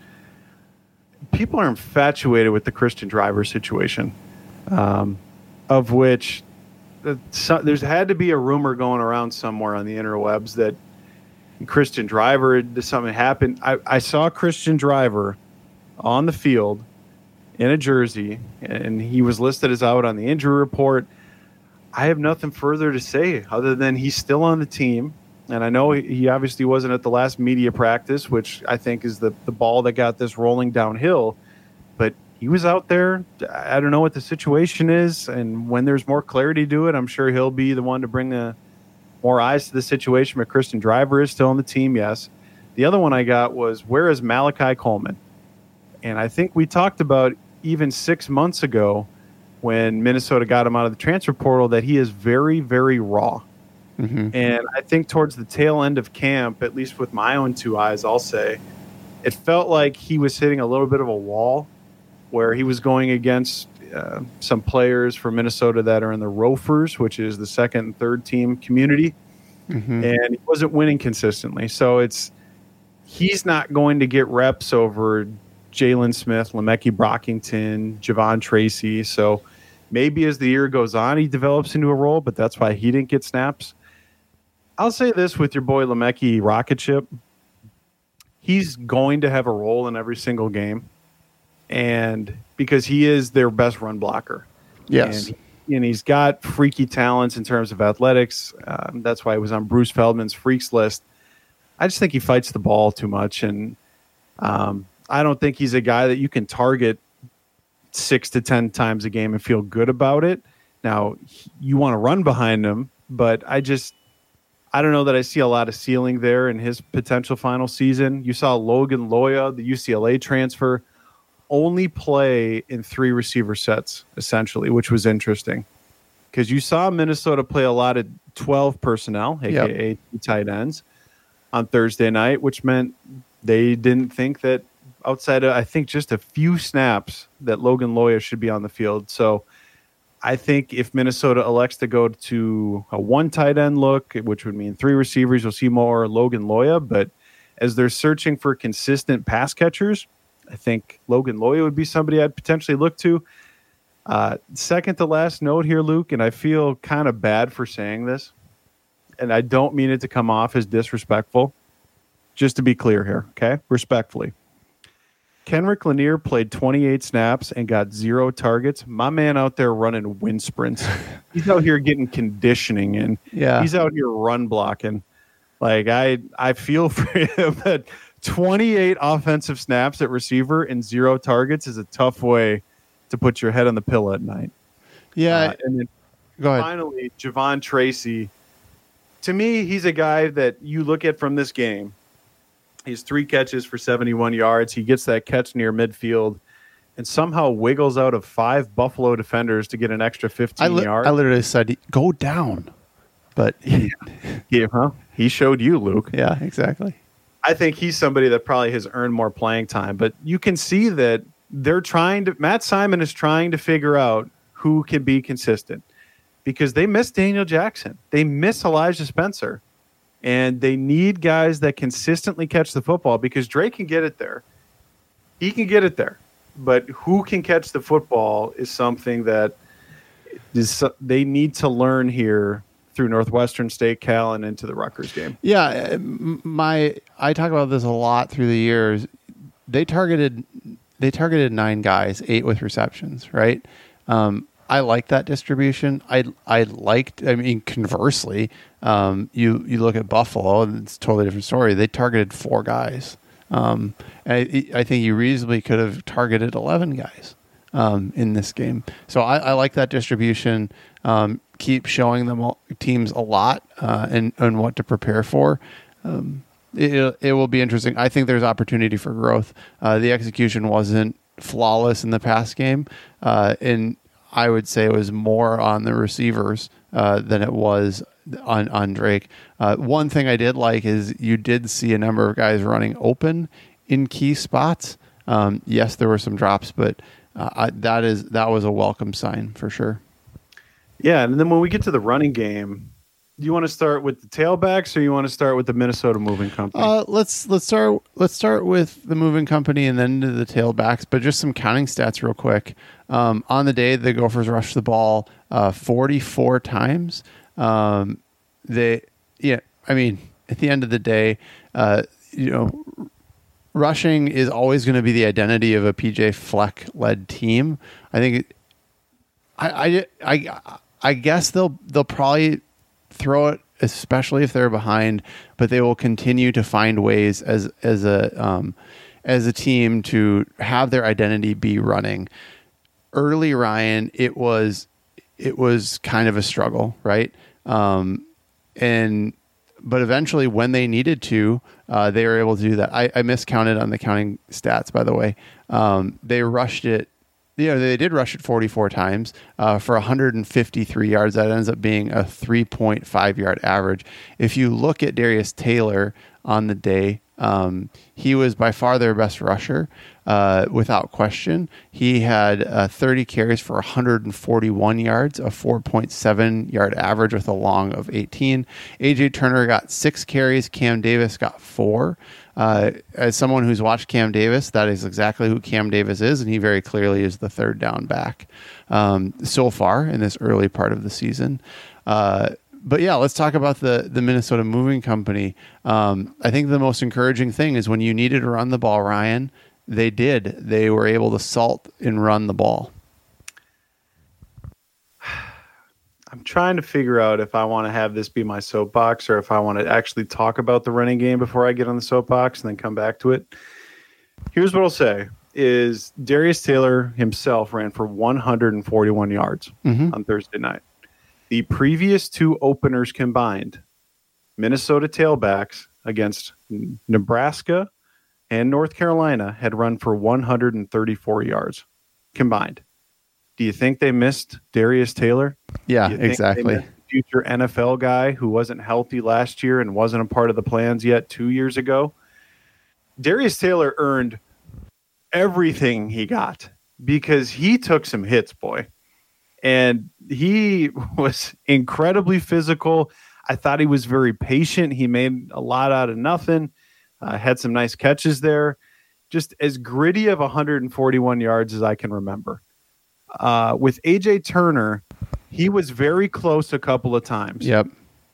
people are infatuated with the Christian Driver situation, um, of which uh, so, there's had to be a rumor going around somewhere on the interwebs that Christian Driver, something happened. I, I saw Christian Driver on the field in a jersey, and he was listed as out on the injury report. I have nothing further to say other than he's still on the team. And I know he obviously wasn't at the last media practice, which I think is the, the ball that got this rolling downhill. But he was out there. I don't know what the situation is. And when there's more clarity to it, I'm sure he'll be the one to bring the more eyes to the situation. But Christian Driver is still on the team, yes. The other one I got was, where is Malachi Coleman? And I think we talked about even six months ago when Minnesota got him out of the transfer portal that he is very, very raw. Mm-hmm. And I think towards the tail end of camp, at least with my own two eyes, I'll say, it felt like he was hitting a little bit of a wall where he was going against uh, some players for Minnesota that are in the Ropers, which is the second and third team community. Mm-hmm. And he wasn't winning consistently. So it's he's not going to get reps over Jalen Smith, Lemeki Brockington, Javon Tracy. So maybe as the year goes on, he develops into a role, but that's why he didn't get snaps. I'll say this with your boy Lemeki Rocketship. He's going to have a role in every single game, and because he is their best run blocker. Yes. And, and he's got freaky talents in terms of athletics. Um, that's why he was on Bruce Feldman's freaks list. I just think he fights the ball too much, and um, I don't think he's a guy that you can target six to ten times a game and feel good about it. Now, you want to run behind him, but I just, I don't know that I see a lot of ceiling there in his potential final season. You saw Logan Loya, the U C L A transfer, only play in three receiver sets, essentially, which was interesting. Because you saw Minnesota play a lot of twelve personnel, a k a yep. tight ends, on Thursday night, which meant they didn't think that outside of, I think, just a few snaps that Logan Loya should be on the field. So I think if Minnesota elects to go to a one tight end look, which would mean three receivers, you'll see more Logan Loya. But as they're searching for consistent pass catchers, I think Logan Loya would be somebody I'd potentially look to. Uh, second to last note here, Luke, and I feel kind of bad for saying this, and I don't mean it to come off as disrespectful. Just to be clear here, okay? Respectfully. Kenrick Lanier played twenty-eight snaps and got zero targets. My man out there running wind sprints. He's out here getting conditioning in. Yeah. He's out here run blocking. Like, I, I feel for him, but twenty-eight offensive snaps at receiver and zero targets is a tough way to put your head on the pillow at night. Yeah. Uh, and then go ahead. Finally, Javon Tracy. To me, he's a guy that you look at from this game. He's three catches for seventy-one yards. He gets that catch near midfield and somehow wiggles out of five Buffalo defenders to get an extra fifteen I li- yards. I literally said, go down. But he, yeah, huh? He showed you, Luke. Yeah, exactly. I think he's somebody that probably has earned more playing time. But you can see that they're trying to – Matt Simon is trying to figure out who can be consistent because they miss Daniel Jackson. They miss Elijah Spencer. And they need guys that consistently catch the football because Drake can get it there. He can get it there. But who can catch the football is something that is, they need to learn here through Northwestern State, Cal, and into the Rutgers game. Yeah, my I talk about this a lot through the years. They targeted they targeted nine guys, eight with receptions, right? Um, I like that distribution. I I liked. I mean, conversely, um, you you look at Buffalo, and it's a totally different story. They targeted four guys. Um, I I think you reasonably could have targeted eleven guys um, in this game. So I, I like that distribution. Um, keep showing them all, teams a lot uh, and and what to prepare for. Um, it it will be interesting. I think there's opportunity for growth. Uh, the execution wasn't flawless in the past game, uh, and I would say it was more on the receivers uh, than it was on, on Drake. Uh, one thing I did like is you did see a number of guys running open in key spots. Um, yes, there were some drops, but uh, I, that is that was a welcome sign for sure. Yeah, and then when we get to the running game, do you want to start with the tailbacks or you want to start with the Minnesota Moving Company? Uh, let's let's start let's start with the Moving Company and then to the tailbacks. But just some counting stats real quick. Um, on the day, the Gophers rushed the ball uh, forty-four times. Um, they, yeah, I mean, at the end of the day, uh, you know, rushing is always going to be the identity of a P J Fleck led team. I think, I, I, I, I guess they'll they'll probably throw it, especially if they're behind, but they will continue to find ways as as a um, as a team to have their identity be running. Early Ryan, it was it was kind of a struggle, right? Um, and but eventually, when they needed to, uh, they were able to do that. I, I miscounted on the counting stats, by the way. Um, they rushed it. You know, they did rush it forty-four times uh, for one hundred fifty-three yards. That ends up being a three point five yard average. If you look at Darius Taylor on the day, um, he was by far their best rusher, uh, without question. He had uh, thirty carries for one hundred forty-one yards, a four point seven yard average with a long of eighteen. A J Turner got six carries. Cam Davis got four. Uh, as someone who's watched Cam Davis, that is exactly who Cam Davis is, and he very clearly is the third down back um, so far in this early part of the season. Uh, but yeah, let's talk about the, the Minnesota Moving Company. Um, I think the most encouraging thing is when you needed to run the ball, Ryan, they did. They were able to salt and run the ball. I'm trying to figure out if I want to have this be my soapbox or if I want to actually talk about the running game before I get on the soapbox and then come back to it. Here's what I'll say. is Darius Taylor himself ran for one hundred forty-one yards mm-hmm. on Thursday night. The previous two openers combined, Minnesota tailbacks against Nebraska and North Carolina, had run for one hundred thirty-four yards combined. Do you think they missed Darius Taylor? Yeah, exactly. Future N F L guy who wasn't healthy last year and wasn't a part of the plans yet two years ago. Darius Taylor earned everything he got because he took some hits, boy. And he was incredibly physical. I thought he was very patient. He made a lot out of nothing. Uh, had some nice catches there. Just as gritty of one hundred forty-one yards as I can remember. Uh, with A J Turner, he was very close a couple of times. Yep.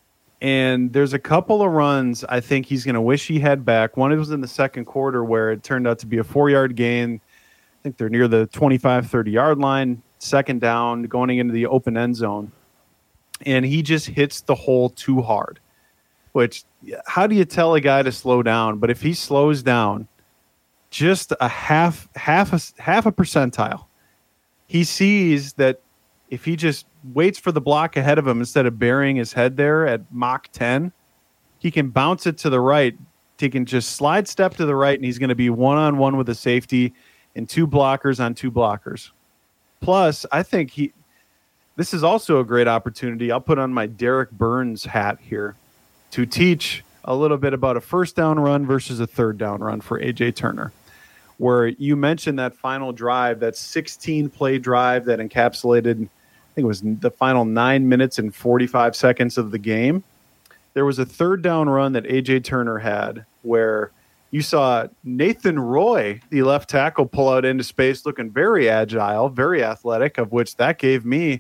And there's a couple of runs I think he's going to wish he had back. One was in the second quarter where it turned out to be a four-yard gain. I think they're near the twenty-five, thirty-yard line, second down, going into the open end zone. And he just hits the hole too hard, which how do you tell a guy to slow down? But if he slows down just a half, half, a, half a percentile, he sees that if he just waits for the block ahead of him instead of burying his head there at Mach ten, he can bounce it to the right. He can just slide step to the right, and he's going to be one-on-one with a safety and two blockers on two blockers. Plus, I think he this is also a great opportunity. I'll put on my Derek Burns hat here to teach a little bit about a first down run versus a third down run for A J Turner, where you mentioned that final drive, that sixteen-play drive that encapsulated, I think it was the final nine minutes and forty-five seconds of the game. There was a third down run that A J Turner had where you saw Nathan Roy, the left tackle, pull out into space looking very agile, very athletic, of which that gave me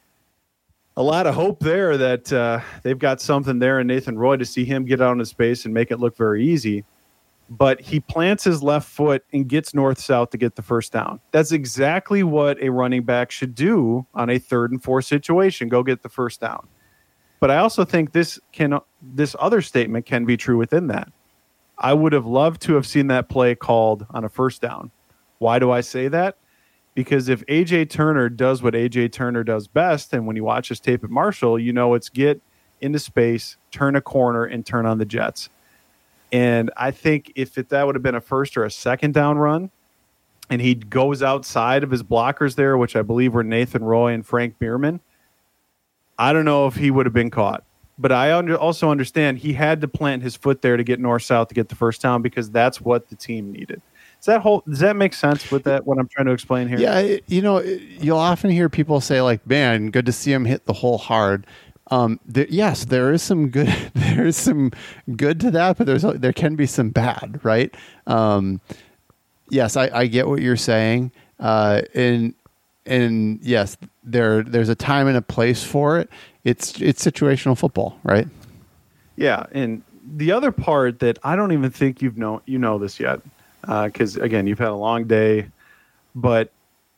a lot of hope there that uh, they've got something there in Nathan Roy to see him get out into space and make it look very easy. But he plants his left foot and gets north-south to get the first down. That's exactly what a running back should do on a third and four situation, go get the first down. But I also think this can this other statement can be true within that. I would have loved to have seen that play called on a first down. Why do I say that? Because if A J Turner does what A J Turner does best, and when you watch his tape at Marshall, you know it's get into space, turn a corner, and turn on the jets. And I think if it, that would have been a first or a second down run, and he goes outside of his blockers there, which I believe were Nathan Roy and Frank Bierman, I don't know if he would have been caught. But I under, also understand he had to plant his foot there to get north-south to get the first down because that's what the team needed. Does that whole does that make sense with that? What I'm trying to explain here? Yeah, you know, you'll often hear people say like, "Man, good to see him hit the hole hard." Um, there, yes, there is some good. There is some good to that, but there's there can be some bad, right? Um, yes, I, I get what you're saying, uh, and and yes, there there's a time and a place for it. It's it's situational football, right? Yeah, and the other part that I don't even think you've know you know this yet, because uh, again, you've had a long day, but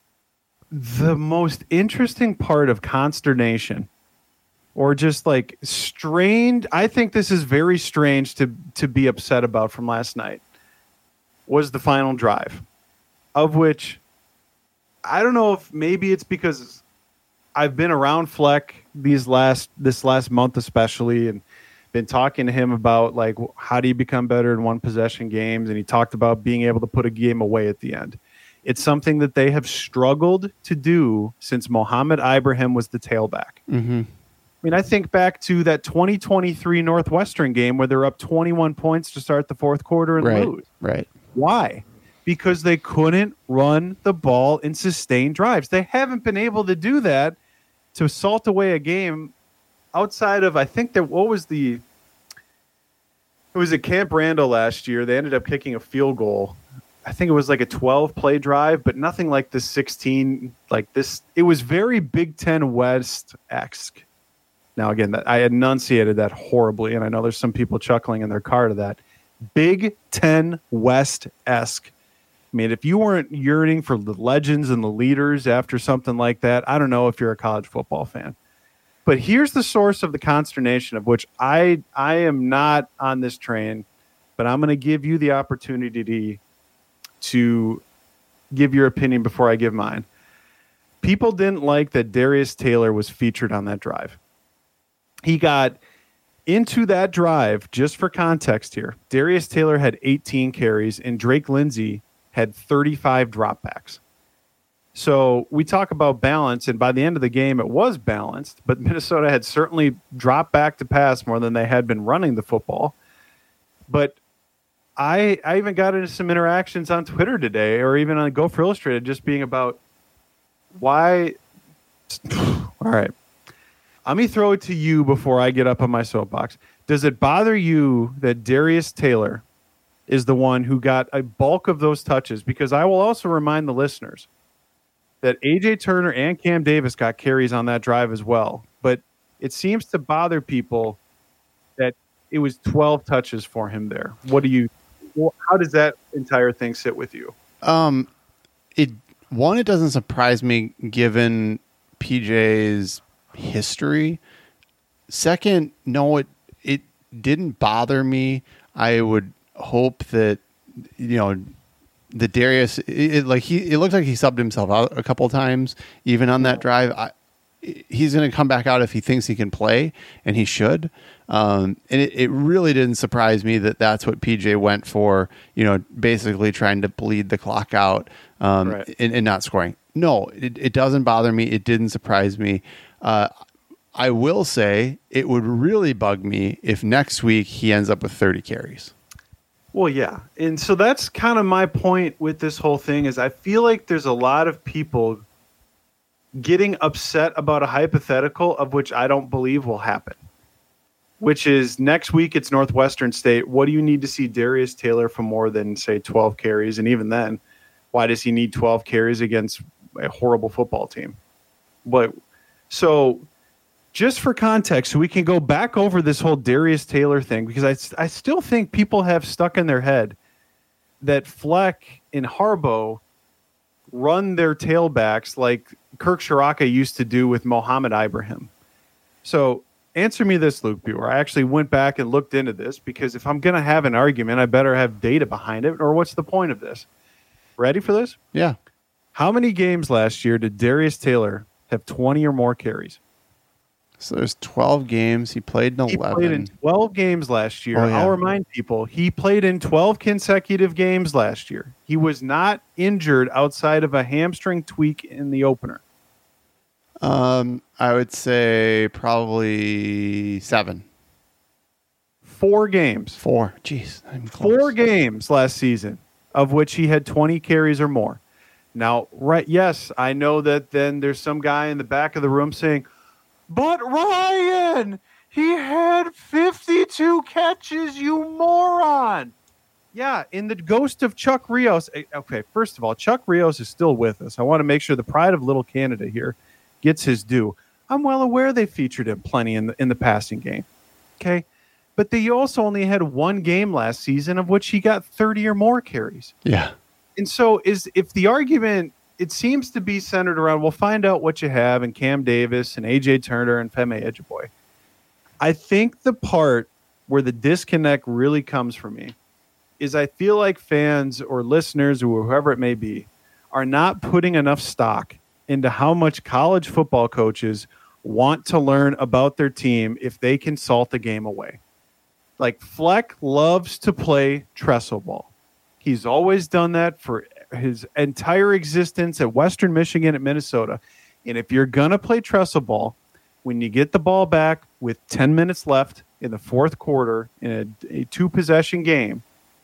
the most interesting part of consternation, or just like strained, I think this is very strange to to be upset about from last night, was the final drive, of which I don't know if maybe it's because I've been around Fleck these last this last month especially, and been talking to him about like how do you become better in one possession games, and he talked about being able to put a game away at the end. It's something that they have struggled to do since Mohamed Ibrahim was the tailback. Mm-hmm. I mean, I think back to that twenty twenty-three Northwestern game where they're up twenty-one points to start the fourth quarter and right, lose. Right. Why? Because they couldn't run the ball in sustained drives. They haven't been able to do that to salt away a game outside of, I think that what was the, it was at Camp Randall last year. They ended up kicking a field goal. I think it was like a twelve play drive, but nothing like the sixteen, like this. It was very Big Ten West-esque. Now, again, that I enunciated that horribly, and I know there's some people chuckling in their car to that. Big Ten West-esque. I mean, if you weren't yearning for the legends and the leaders after something like that, I don't know if you're a college football fan. But here's the source of the consternation, of which I I am not on this train, but I'm going to give you the opportunity to give your opinion before I give mine. People didn't like that Darius Taylor was featured on that drive. He got into that drive, just for context here. Darius Taylor had eighteen carries and Drake Lindsey had thirty-five dropbacks. So we talk about balance, and by the end of the game, it was balanced, but Minnesota had certainly dropped back to pass more than they had been running the football. But I I even got into some interactions on Twitter today, or even on Gopher Illustrated, just being about why. All right. Let me throw it to you before I get up on my soapbox. Does it bother you that Darius Taylor is the one who got a bulk of those touches? Because I will also remind the listeners that A J Turner and Cam Davis got carries on that drive as well. But it seems to bother people that it was twelve touches for him there. What do you, how does that entire thing sit with you? Um, it one, it doesn't surprise me given P J's history. Second, no, it it didn't bother me. I would hope that, you know, the Darius, it, it, like he, it looked like he subbed himself out a couple of times, even on that drive. I, he's going to come back out if he thinks he can play, and he should. Um, and it, it really didn't surprise me that that's what P J went for, you know, basically trying to bleed the clock out um, right. and, and not scoring. No, it, it doesn't bother me. It didn't surprise me. Uh, I will say it would really bug me if next week he ends up with thirty carries. Well, yeah. And so that's kind of my point with this whole thing is I feel like there's a lot of people getting upset about a hypothetical of which I don't believe will happen, which is next week it's Northwestern State. What do you need to see Darius Taylor for more than, say, twelve carries? And even then, why does he need twelve carries against a horrible football team? But so just for context, so we can go back over this whole Darius Taylor thing, because I, I still think people have stuck in their head that Fleck and Harbaugh run their tailbacks like Kirk Shiraka used to do with Mohamed Ibrahim. So answer me this, Luke Buer. I actually went back and looked into this, because if I'm going to have an argument, I better have data behind it, or what's the point of this? Ready for this? Yeah. How many games last year did Darius Taylor have twenty or more carries? So there's twelve games. He played in eleven. He played in twelve games last year. Oh, yeah. I'll remind people, he played in twelve consecutive games last year. He was not injured outside of a hamstring tweak in the opener. Um, I would say probably seven. Four games. Four. Jeez. I'm close. Four games last season, of which he had twenty carries or more. Now, right, yes, I know that then there's some guy in the back of the room saying, but Ryan, he had fifty-two catches, you moron. Yeah, in the ghost of Chuck Rios. Okay, first of all, Chuck Rios is still with us. I want to make sure the pride of Little Canada here gets his due. I'm well aware they featured him plenty in the, in the passing game. Okay, but they also only had one game last season of which he got thirty or more carries. Yeah. And so is if the argument, it seems to be centered around, we'll find out what you have in Cam Davis and A J Turner and Femi Ejeboy. I think the part where the disconnect really comes for me is I feel like fans or listeners or whoever it may be are not putting enough stock into how much college football coaches want to learn about their team if they can salt the game away. Like Fleck loves to play trestle ball. He's always done that for his entire existence at Western Michigan, at Minnesota. And if you're going to play trestle ball, when you get the ball back with ten minutes left in the fourth quarter in a, a two-possession game,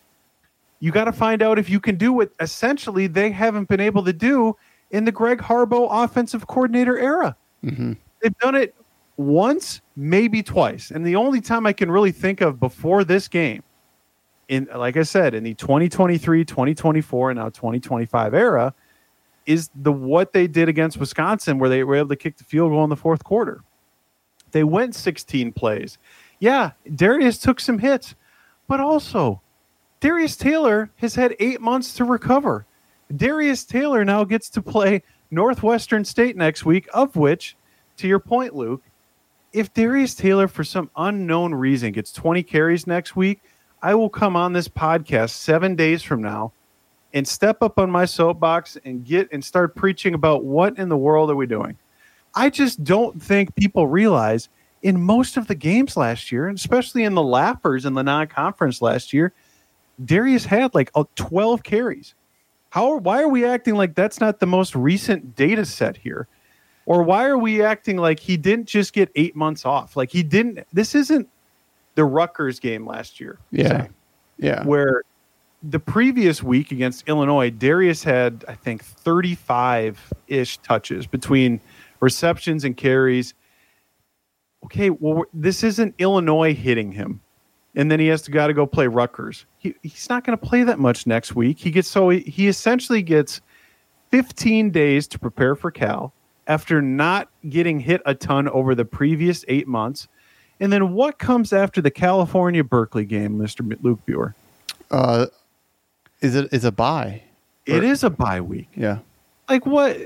you got to find out if you can do what essentially they haven't been able to do in the Greg Harbaugh offensive coordinator era. Mm-hmm. They've done it once, maybe twice. And the only time I can really think of before this game, in like I said, in the twenty twenty-three, twenty twenty-four, and now twenty twenty-five era, is the what they did against Wisconsin, where they were able to kick the field goal in the fourth quarter. They went sixteen plays. Yeah, Darius took some hits, but also Darius Taylor has had eight months to recover. Darius Taylor now gets to play Northwestern State next week, of which, to your point, Luke, if Darius Taylor, for some unknown reason, gets twenty carries next week, I will come on this podcast seven days from now and step up on my soapbox and get and start preaching about what in the world are we doing. I just don't think people realize in most of the games last year, and especially in the lappers in the non-conference last year, Darius had like twelve carries. How? Why are we acting like that's not the most recent data set here? Or why are we acting like he didn't just get eight months off? Like he didn't. This isn't the Rutgers game last year. Yeah. Say, yeah. Where the previous week against Illinois, Darius had, I think, thirty-five-ish touches between receptions and carries. Okay, well, this isn't Illinois hitting him. And then he has to got to go play Rutgers. He, he's not going to play that much next week. He gets so he, he essentially gets fifteen days to prepare for Cal after not getting hit a ton over the previous eight months. And then what comes after the California Berkeley game, Mister Luke Buer? Uh, is it is a bye? It or, is a bye week. Yeah. Like what?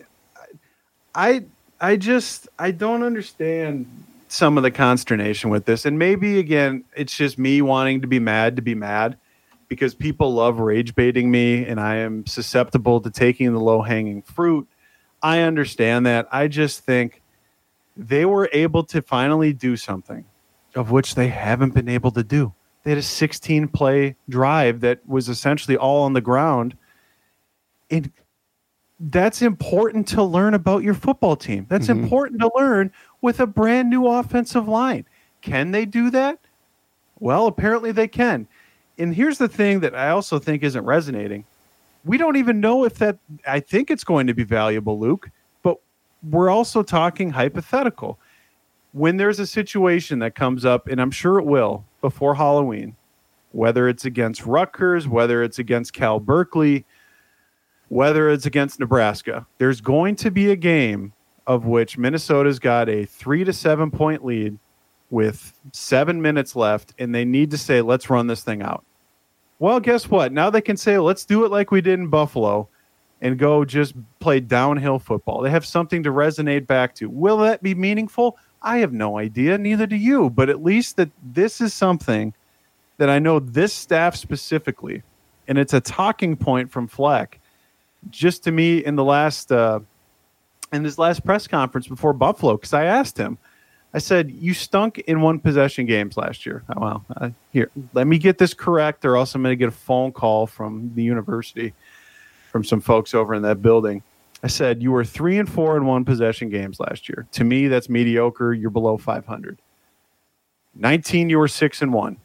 I I just I don't understand some of the consternation with this. And maybe again, it's just me wanting to be mad to be mad because people love rage baiting me and I am susceptible to taking the low hanging fruit. I understand that. I just think they were able to finally do something of which they haven't been able to do. They had a sixteen play drive that was essentially all on the ground. And that's important to learn about your football team. That's mm-hmm. important to learn with a brand new offensive line. Can they do that? Well, apparently they can. And here's the thing that I also think isn't resonating. We don't even know if that, I think it's going to be valuable, Luke, but we're also talking hypothetical. When there's a situation that comes up, and I'm sure it will before Halloween, whether it's against Rutgers, whether it's against Cal Berkeley, whether it's against Nebraska, there's going to be a game of which Minnesota's got a three to seven point lead with seven minutes left, and they need to say, let's run this thing out. Well, guess what? Now they can say, let's do it like we did in Buffalo and go just play downhill football. They have something to resonate back to. Will that be meaningful? I have no idea. Neither do you. But at least that this is something that I know this staff specifically, and it's a talking point from Fleck, just to me in the last uh, in this last press conference before Buffalo, because I asked him, I said, you stunk in one possession games last year. Oh, well, uh, here, let me get this correct, or else I'm going to get a phone call from the university, from some folks over in that building. I said, you were three and four in one possession games last year. To me, that's mediocre. You're below five hundred. nineteen, you were six and one.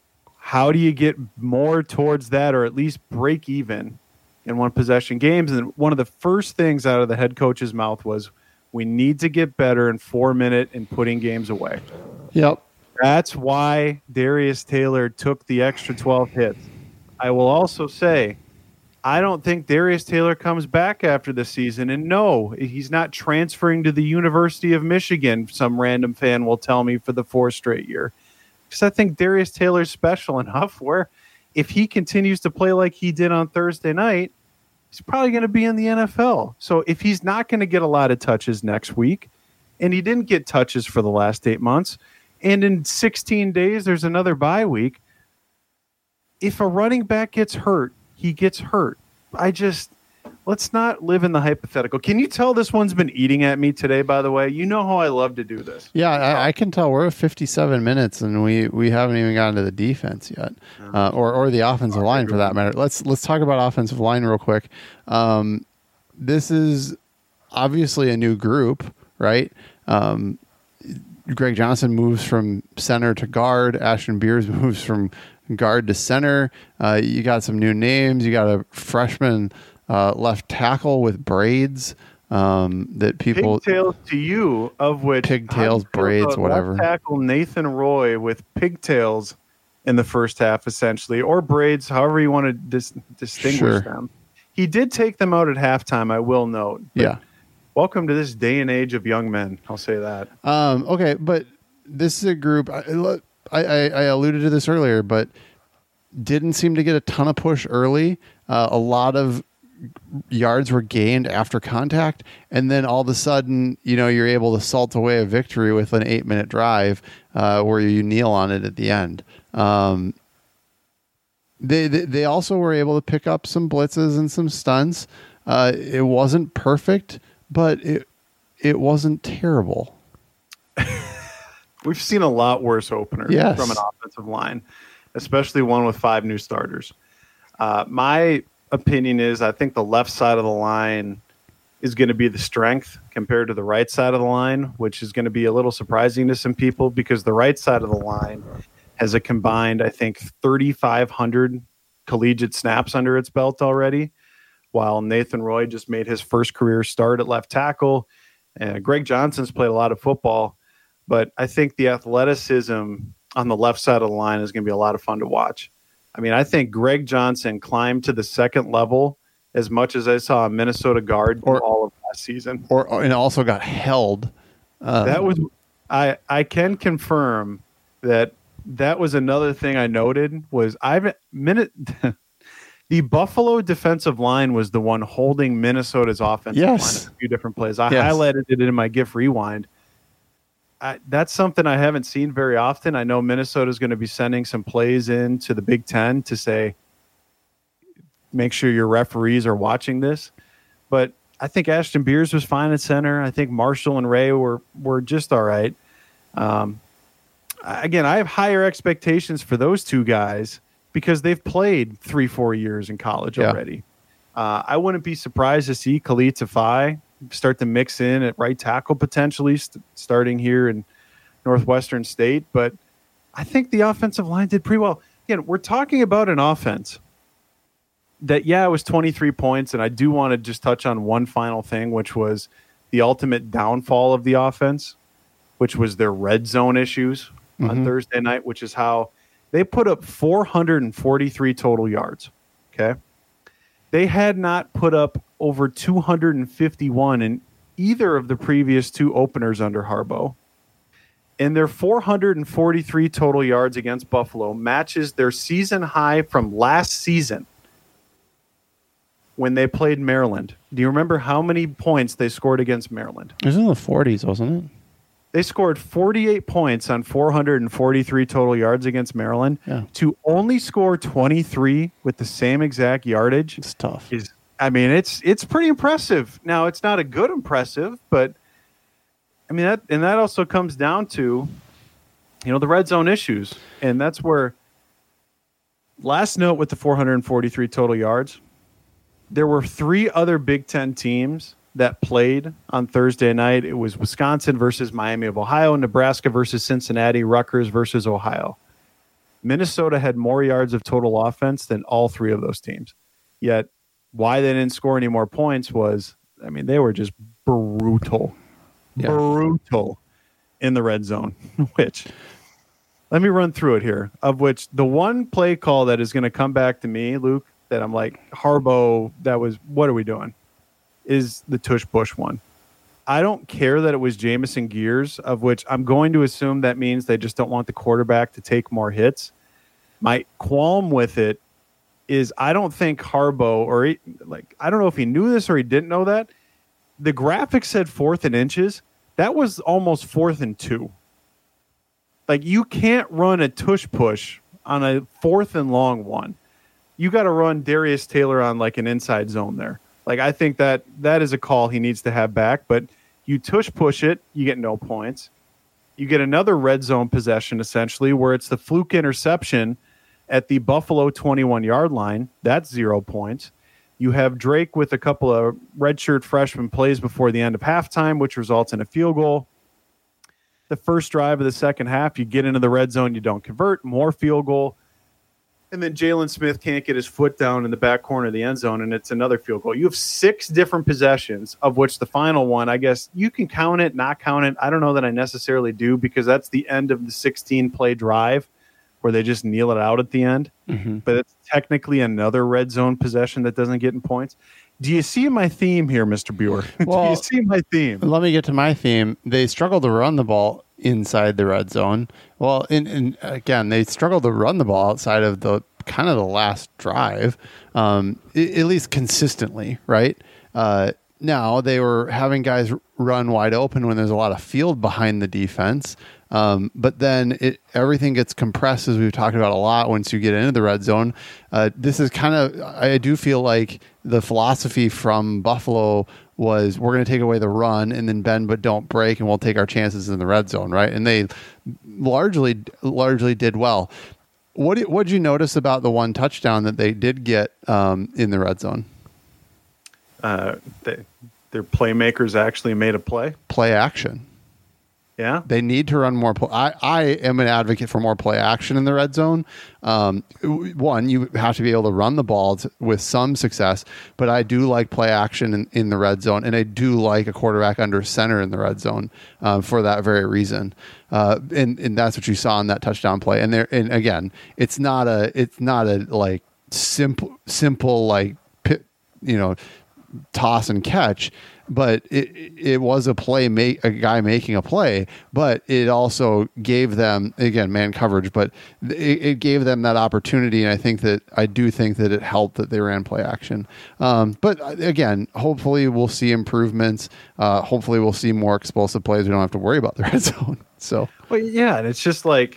How do you get more towards that, or at least break even in one possession games? And one of the first things out of the head coach's mouth was, we need to get better in four minute and putting games away. Yep. That's why Darius Taylor took the extra twelve hits. I will also say, I don't think Darius Taylor comes back after the season. And no, he's not transferring to the University of Michigan, some random fan will tell me, for the fourth straight year. Because I think Darius Taylor's special enough where if he continues to play like he did on Thursday night, he's probably going to be in the N F L. So if he's not going to get a lot of touches next week, and he didn't get touches for the last eight months, and in sixteen days there's another bye week, if a running back gets hurt, he gets hurt. I just, let's not live in the hypothetical. Can you tell this one's been eating at me today, by the way? You know how I love to do this. Yeah, I, I can tell. We're at fifty-seven minutes, and we, we haven't even gotten to the defense yet, uh, or or the offensive line for that matter. Let's let's talk about offensive line real quick. Um, this is obviously a new group, right? Um, Greg Johnson moves from center to guard. Ashton Beers moves from guard to center. Uh, you got some new names. You got a freshman uh, left tackle with braids um, that people pigtails to you, of which pigtails, braids, whatever. Left tackle Nathan Roy with pigtails in the first half, essentially, or braids, however you want to dis- distinguish sure. them. He did take them out at halftime, I will note. Yeah. Welcome to this day and age of young men. I'll say that. Um, okay, but this is a group. I, I, I alluded to this earlier, but didn't seem to get a ton of push early. Uh, a lot of yards were gained after contact, and then all of a sudden, you know, you're able to salt away a victory with an eight-minute drive uh, where you kneel on it at the end. Um, they, they they also were able to pick up some blitzes and some stunts. Uh, it wasn't perfect, but it it wasn't terrible. We've seen a lot worse openers yes. from an offensive line, especially one with five new starters. Uh, my opinion is I think the left side of the line is going to be the strength compared to the right side of the line, which is going to be a little surprising to some people because the right side of the line has a combined, I think, thirty-five hundred collegiate snaps under its belt already, while Nathan Roy just made his first career start at left tackle. And Greg Johnson's played a lot of football, but I think the athleticism on the left side of the line is going to be a lot of fun to watch. I mean, I think Greg Johnson climbed to the second level as much as I saw a Minnesota guard or, all of last season. Or and also got held. Um, that was I I can confirm that that was another thing I noted was I've minute the Buffalo defensive line was the one holding Minnesota's offensive yes. line in a few different plays. I yes. highlighted it in my GIF rewind. I, that's something I haven't seen very often. I know Minnesota is going to be sending some plays in to the Big Ten to say, make sure your referees are watching this. But I think Ashton Beers was fine at center. I think Marshall and Ray were were just all right. Um, again, I have higher expectations for those two guys because they've played three, four years in college yeah. already. Uh, I wouldn't be surprised to see Khalid Tafai start to mix in at right tackle potentially st- starting here in Northwestern State. But I think the offensive line did pretty well. Again, we're talking about an offense that, yeah, it was twenty-three points. And I do want to just touch on one final thing, which was the ultimate downfall of the offense, which was their red zone issues mm-hmm. on Thursday night, which is how they put up four hundred forty-three total yards. Okay. They had not put up over two hundred fifty-one in either of the previous two openers under Harbaugh. And their four hundred forty-three total yards against Buffalo matches their season high from last season when they played Maryland. Do you remember how many points they scored against Maryland? It was in the forties, wasn't it? They scored forty-eight points on four hundred forty-three total yards against Maryland. Yeah. To only score twenty-three with the same exact yardage. It's tough. Is I mean, it's it's pretty impressive. Now, it's not a good impressive, but I mean that, and that also comes down to, you know, the red zone issues, and that's where. Last note with the four hundred forty-three total yards, there were three other Big Ten teams that played on Thursday night. It was Wisconsin versus Miami of Ohio, Nebraska versus Cincinnati, Rutgers versus Ohio. Minnesota had more yards of total offense than all three of those teams. Yet, why they didn't score any more points was, I mean, they were just brutal, yeah. brutal in the red zone, which, let me run through it here, of which the one play call that is going to come back to me, Luke, that I'm like, Harbaugh, that was, what are we doing? Is the Tush Bush one. I don't care that it was Jamison Gears, of which I'm going to assume that means they just don't want the quarterback to take more hits. My qualm with it is I don't think Harbaugh, or he, like, I don't know if he knew this or he didn't know that. The graphic said fourth and inches. That was almost fourth and two. Like, you can't run a tush push on a fourth and long one. You got to run Darius Taylor on like an inside zone there. Like, I think that that is a call he needs to have back, but you tush push it, you get no points. You get another red zone possession, essentially, where it's the fluke interception at the Buffalo twenty-one-yard line. That's zero points. You have Drake with a couple of redshirt freshman plays before the end of halftime, which results in a field goal. The first drive of the second half, you get into the red zone, you don't convert, more field goal. And then Jalen Smith can't get his foot down in the back corner of the end zone, and it's another field goal. You have six different possessions, of which the final one, I guess you can count it, not count it. I don't know that I necessarily do, because that's the end of the sixteen-play drive where they just kneel it out at the end. Mm-hmm. But it's technically another red zone possession that doesn't get in points. Do you see my theme here, Mister Buer? Well, do you see my theme? Let me get to my theme. They struggle to run the ball inside the red zone. Well, and, and again, they struggle to run the ball outside of the kind of the last drive, um, at least consistently, right? Uh, now they were having guys run wide open when there's a lot of field behind the defense. Um, but then it, everything gets compressed, as we've talked about a lot, once you get into the red zone. Uh, this is kind of, I do feel like the philosophy from Buffalo was, we're going to take away the run and then bend but don't break, and we'll take our chances in the red zone, right? And they largely largely did well. What did, what did you notice about the one touchdown that they did get um, in the red zone? Uh, they, their playmakers actually made a play. Play action. Yeah, they need to run more. Play. I, I am an advocate for more play action in the red zone. Um, one, you have to be able to run the ball to, with some success, but I do like play action in, in the red zone, and I do like a quarterback under center in the red zone um, for that very reason. Uh, and, and that's what you saw in that touchdown play. And there, and again, it's not a, it's not a like simple, simple like you know toss and catch. But it it was a play, make a guy making a play, but it also gave them, again, man coverage, but it, it gave them that opportunity. And I think that, I do think that it helped that they ran play action. Um, but again, hopefully we'll see improvements. Uh, hopefully we'll see more explosive plays. We don't have to worry about the red zone. So, well, yeah. And it's just like,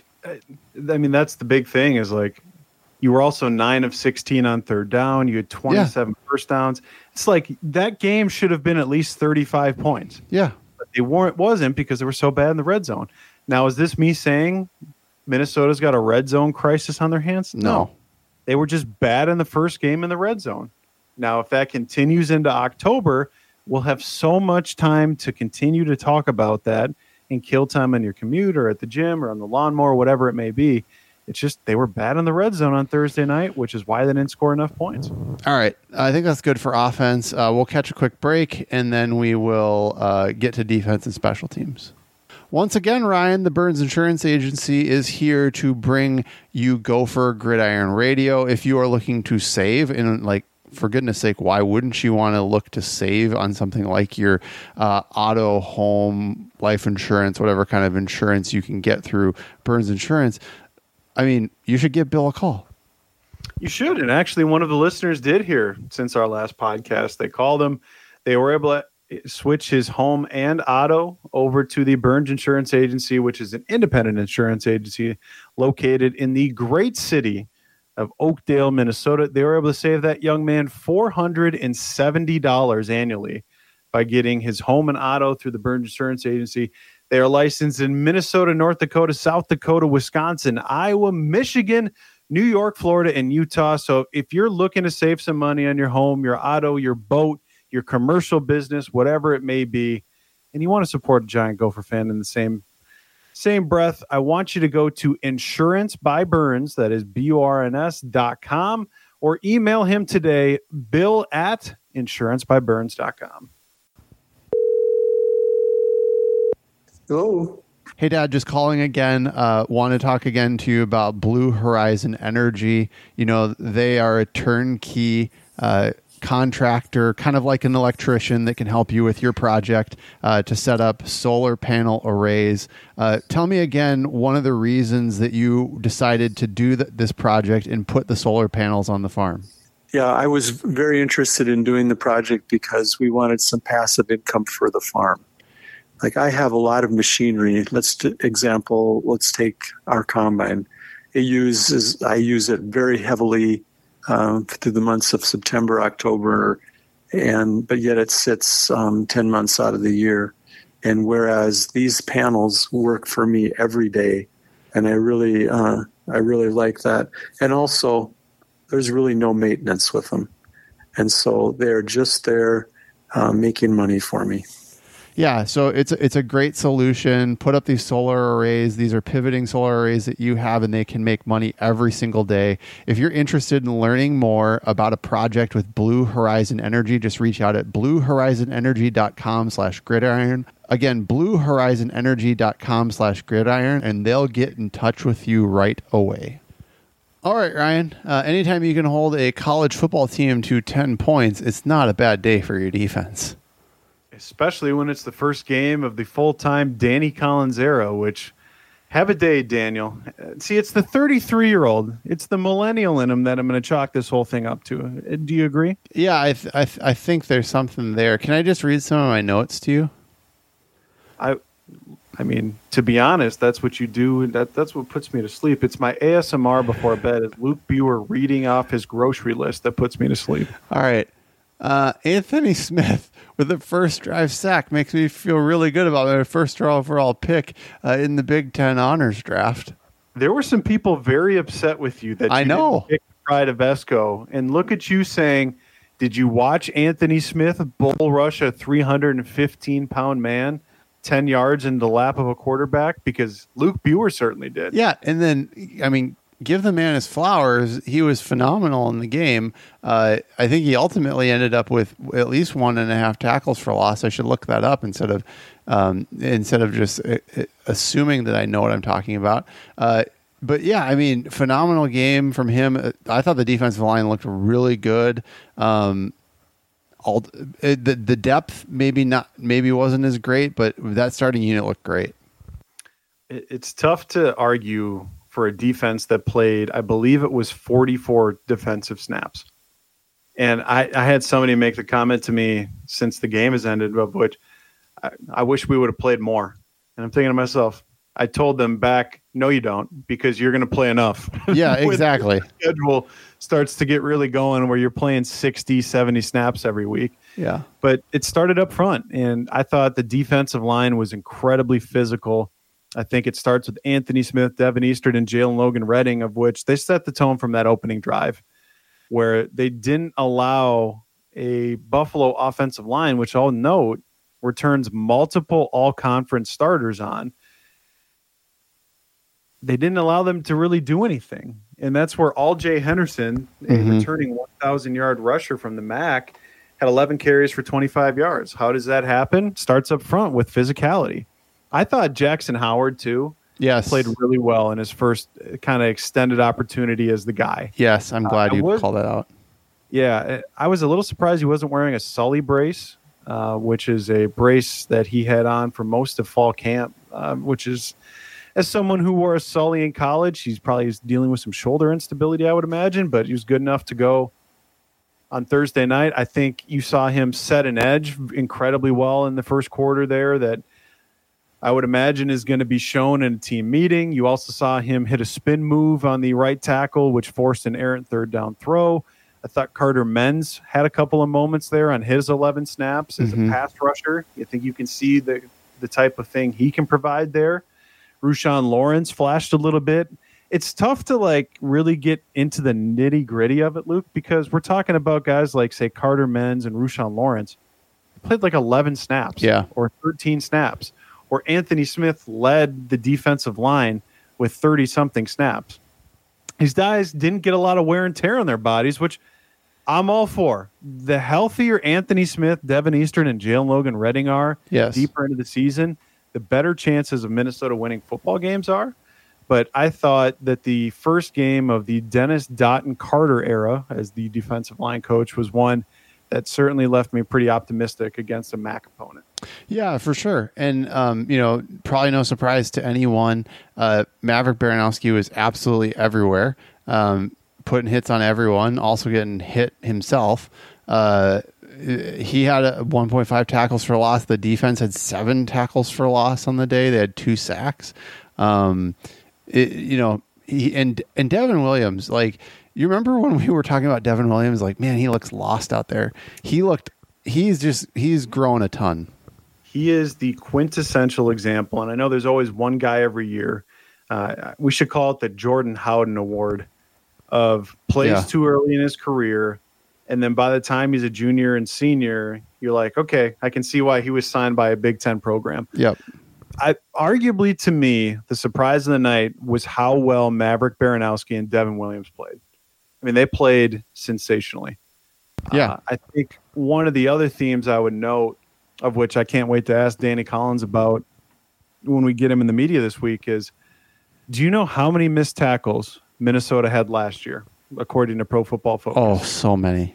I mean, that's the big thing is like, you were also nine of sixteen on third down. You had twenty-seven yeah. first downs. It's like that game should have been at least thirty-five points. Yeah. But they weren't, wasn't because they were so bad in the red zone. Now, is this me saying Minnesota's got a red zone crisis on their hands? No. no. They were just bad in the first game in the red zone. Now, if that continues into October, we'll have so much time to continue to talk about that and kill time on your commute or at the gym or on the lawnmower, whatever it may be. It's just they were bad in the red zone on Thursday night, which is why they didn't score enough points. All right. I think that's good for offense. Uh, we'll catch a quick break, and then we will uh, get to defense and special teams. Once again, Ryan, the Burns Insurance Agency is here to bring you Gopher Gridiron Radio. If you are looking to save, and like, for goodness sake, why wouldn't you want to look to save on something like your uh, auto, home, life insurance, whatever kind of insurance you can get through Burns Insurance? I mean, you should give Bill a call. You should. And actually, one of the listeners did here since our last podcast. They called him. They were able to switch his home and auto over to the Burns Insurance Agency, which is an independent insurance agency located in the great city of Oakdale, Minnesota. They were able to save that young man four hundred seventy dollars annually by getting his home and auto through the Burns Insurance Agency. They are licensed in Minnesota, North Dakota, South Dakota, Wisconsin, Iowa, Michigan, New York, Florida, and Utah. So if you're looking to save some money on your home, your auto, your boat, your commercial business, whatever it may be, and you want to support a Giant Gopher fan in the same same breath, I want you to go to Insurance by Burns, that is B U R N S dot com, or email him today, bill at insurance by burns dot com. Hello. Hey, Dad, just calling again. Uh, want to talk again to you about Blue Horizon Energy. You know, they are a turnkey uh, contractor, kind of like an electrician that can help you with your project uh, to set up solar panel arrays. Uh, tell me again, one of the reasons that you decided to do th- this project and put the solar panels on the farm. Yeah, I was very interested in doing the project because we wanted some passive income for the farm. Like I have a lot of machinery. Let's t- example, let's take our combine. It uses, I use it very heavily um, through the months of September, October, and but yet it sits um, ten months out of the year. And whereas these panels work for me every day, and I really, uh, I really like that. And also, there's really no maintenance with them, and so they're just there uh, making money for me. Yeah, so it's it's a great solution. Put up these solar arrays. These are pivoting solar arrays that you have, and they can make money every single day. If you're interested in learning more about a project with Blue Horizon Energy, just reach out at blue horizon energy dot com slash gridiron. Again, blue horizon energy dot com slash gridiron, and they'll get in touch with you right away. All right, Ryan, uh, anytime you can hold a college football team to ten points, it's not a bad day for your defense. Especially when it's the first game of the full-time Danny Collins era, which, have a day, Daniel. See, it's the thirty-three-year-old. It's the millennial in him that I'm going to chalk this whole thing up to. Do you agree? Yeah, I th- I, th- I think there's something there. Can I just read some of my notes to you? I I mean, to be honest, that's what you do. And that, that's what puts me to sleep. It's my A S M R before bed. It's Luke Buer reading off his grocery list that puts me to sleep. All right. Uh, Anthony Smith with the first drive sack makes me feel really good about my first overall pick uh, in the Big Ten Honors Draft. There were some people very upset with you that you I know. didn't pick Pride of Esco. And look at you saying, did you watch Anthony Smith bull rush a three hundred fifteen pound man ten yards in the lap of a quarterback? Because Luke Buer certainly did. Yeah, and then, I mean, give the man his flowers. He was phenomenal in the game. Uh, I think he ultimately ended up with at least one and a half tackles for loss. I should look that up instead of um, instead of just uh, assuming that I know what I'm talking about. Uh, but yeah, I mean, phenomenal game from him. I thought the defensive line looked really good. Um, all it, the the depth maybe not maybe wasn't as great, but that starting unit looked great. It, it's tough to argue for a defense that played, I believe it was forty-four defensive snaps. And I, I had somebody make the comment to me since the game has ended, of which I, I wish we would have played more. And I'm thinking to myself, I told them back, no, you don't, because you're going to play enough. Yeah, exactly. The schedule starts to get really going where you're playing sixty, seventy snaps every week. Yeah. But it started up front, and I thought the defensive line was incredibly physical. I think it starts with Anthony Smith, Devin Eastern, and Jalen Logan Redding, of which they set the tone from that opening drive where they didn't allow a Buffalo offensive line, which I'll note returns multiple all-conference starters on. They didn't allow them to really do anything. And that's where All Jay Henderson, a Mm-hmm. returning one thousand yard rusher from the M A C, had eleven carries for twenty-five yards. How does that happen? Starts up front with physicality. I thought Jackson Howard, too, Yes. played really well in his first kind of extended opportunity as the guy. Yes, I'm glad Uh, I you was- called that out. Yeah, I was a little surprised he wasn't wearing a Sully brace, uh, which is a brace that he had on for most of fall camp, um, which is, as someone who wore a Sully in college, he's probably dealing with some shoulder instability, I would imagine, but he was good enough to go on Thursday night. I think you saw him set an edge incredibly well in the first quarter there that I would imagine is going to be shown in a team meeting. You also saw him hit a spin move on the right tackle, which forced an errant third down throw. I thought Carter Menz had a couple of moments there on his eleven snaps as Mhm. a pass rusher. I think you can see the, the type of thing he can provide there. Rushawn Lawrence flashed a little bit. It's tough to like really get into the nitty gritty of it, Luke, because we're talking about guys like, say, Carter Menz and Rushawn Lawrence played like eleven snaps Yeah. or thirteen snaps. Or Anthony Smith led the defensive line with thirty-something snaps. These guys didn't get a lot of wear and tear on their bodies, which I'm all for. The healthier Anthony Smith, Devin Eastern, and Jalen Logan Redding are Yes. deeper into the season, the better chances of Minnesota winning football games are. But I thought that the first game of the Dennis Doughton Carter era as the defensive line coach was one that certainly left me pretty optimistic against a M A C opponent. Yeah, for sure. And, um, you know, probably no surprise to anyone, uh, Maverick Baranowski was absolutely everywhere, um, putting hits on everyone, also getting hit himself. Uh, he had a one point five tackles for loss. The defense had seven tackles for loss on the day. They had two sacks. Um, it, you know, he, and, and Devin Williams, like, you remember when we were talking about Devin Williams, like, man, he looks lost out there. He looked, he's just, he's grown a ton. He is the quintessential example, and I know there's always one guy every year. Uh, we should call it the Jordan Howden Award of plays Yeah. too early in his career, and then by the time he's a junior and senior, you're like, okay, I can see why he was signed by a Big Ten program. Yep. I, arguably, to me, the surprise of the night was how well Maverick Baranowski and Devin Williams played. I mean, they played sensationally. Yeah. Uh, I think one of the other themes I would note, of which I can't wait to ask Danny Collins about when we get him in the media this week, is do you know how many missed tackles Minnesota had last year, according to Pro Football Focus? Oh, so many.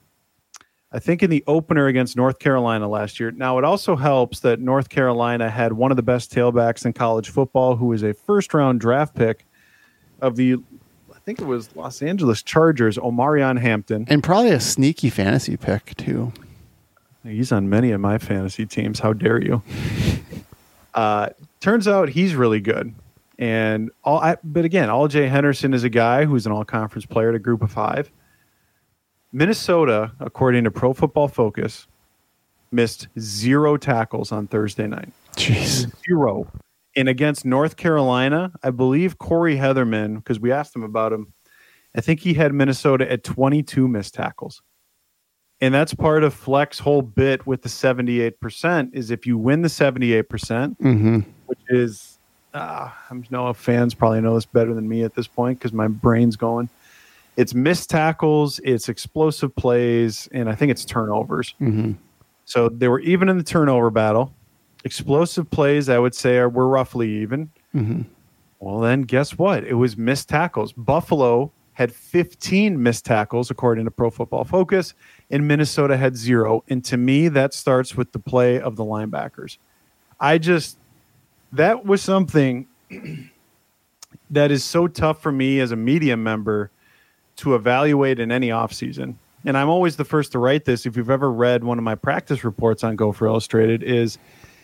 I think in the opener against North Carolina last year. Now, it also helps that North Carolina had one of the best tailbacks in college football, who was a first-round draft pick of the, I think it was Los Angeles Chargers, Omarion Hampton. And probably a sneaky fantasy pick, too. He's on many of my fantasy teams. How dare you? Uh, turns out he's really good. And all, I, but again, All Jay Henderson is a guy who's an all-conference player at a group of five. Minnesota, according to Pro Football Focus, missed zero tackles on Thursday night. Jeez. Zero. And against North Carolina, I believe Corey Heatherman, because we asked him about him, I think he had Minnesota at twenty-two missed tackles. And that's part of Fleck's whole bit with the seventy-eight percent is if you win the seventy-eight percent, mm-hmm. which is, uh, I know fans probably know this better than me at this point because my brain's going. It's missed tackles, it's explosive plays, and I think it's turnovers. Mm-hmm. So they were even in the turnover battle. Explosive plays, I would say, are were roughly even. Mm-hmm. Well, then guess what? It was missed tackles. Buffalo had fifteen missed tackles, according to Pro Football Focus, and Minnesota had zero. And to me, that starts with the play of the linebackers. I just, that was something that is so tough for me as a media member to evaluate in any offseason. And I'm always the first to write this. If you've ever read one of my practice reports on Gopher Illustrated, is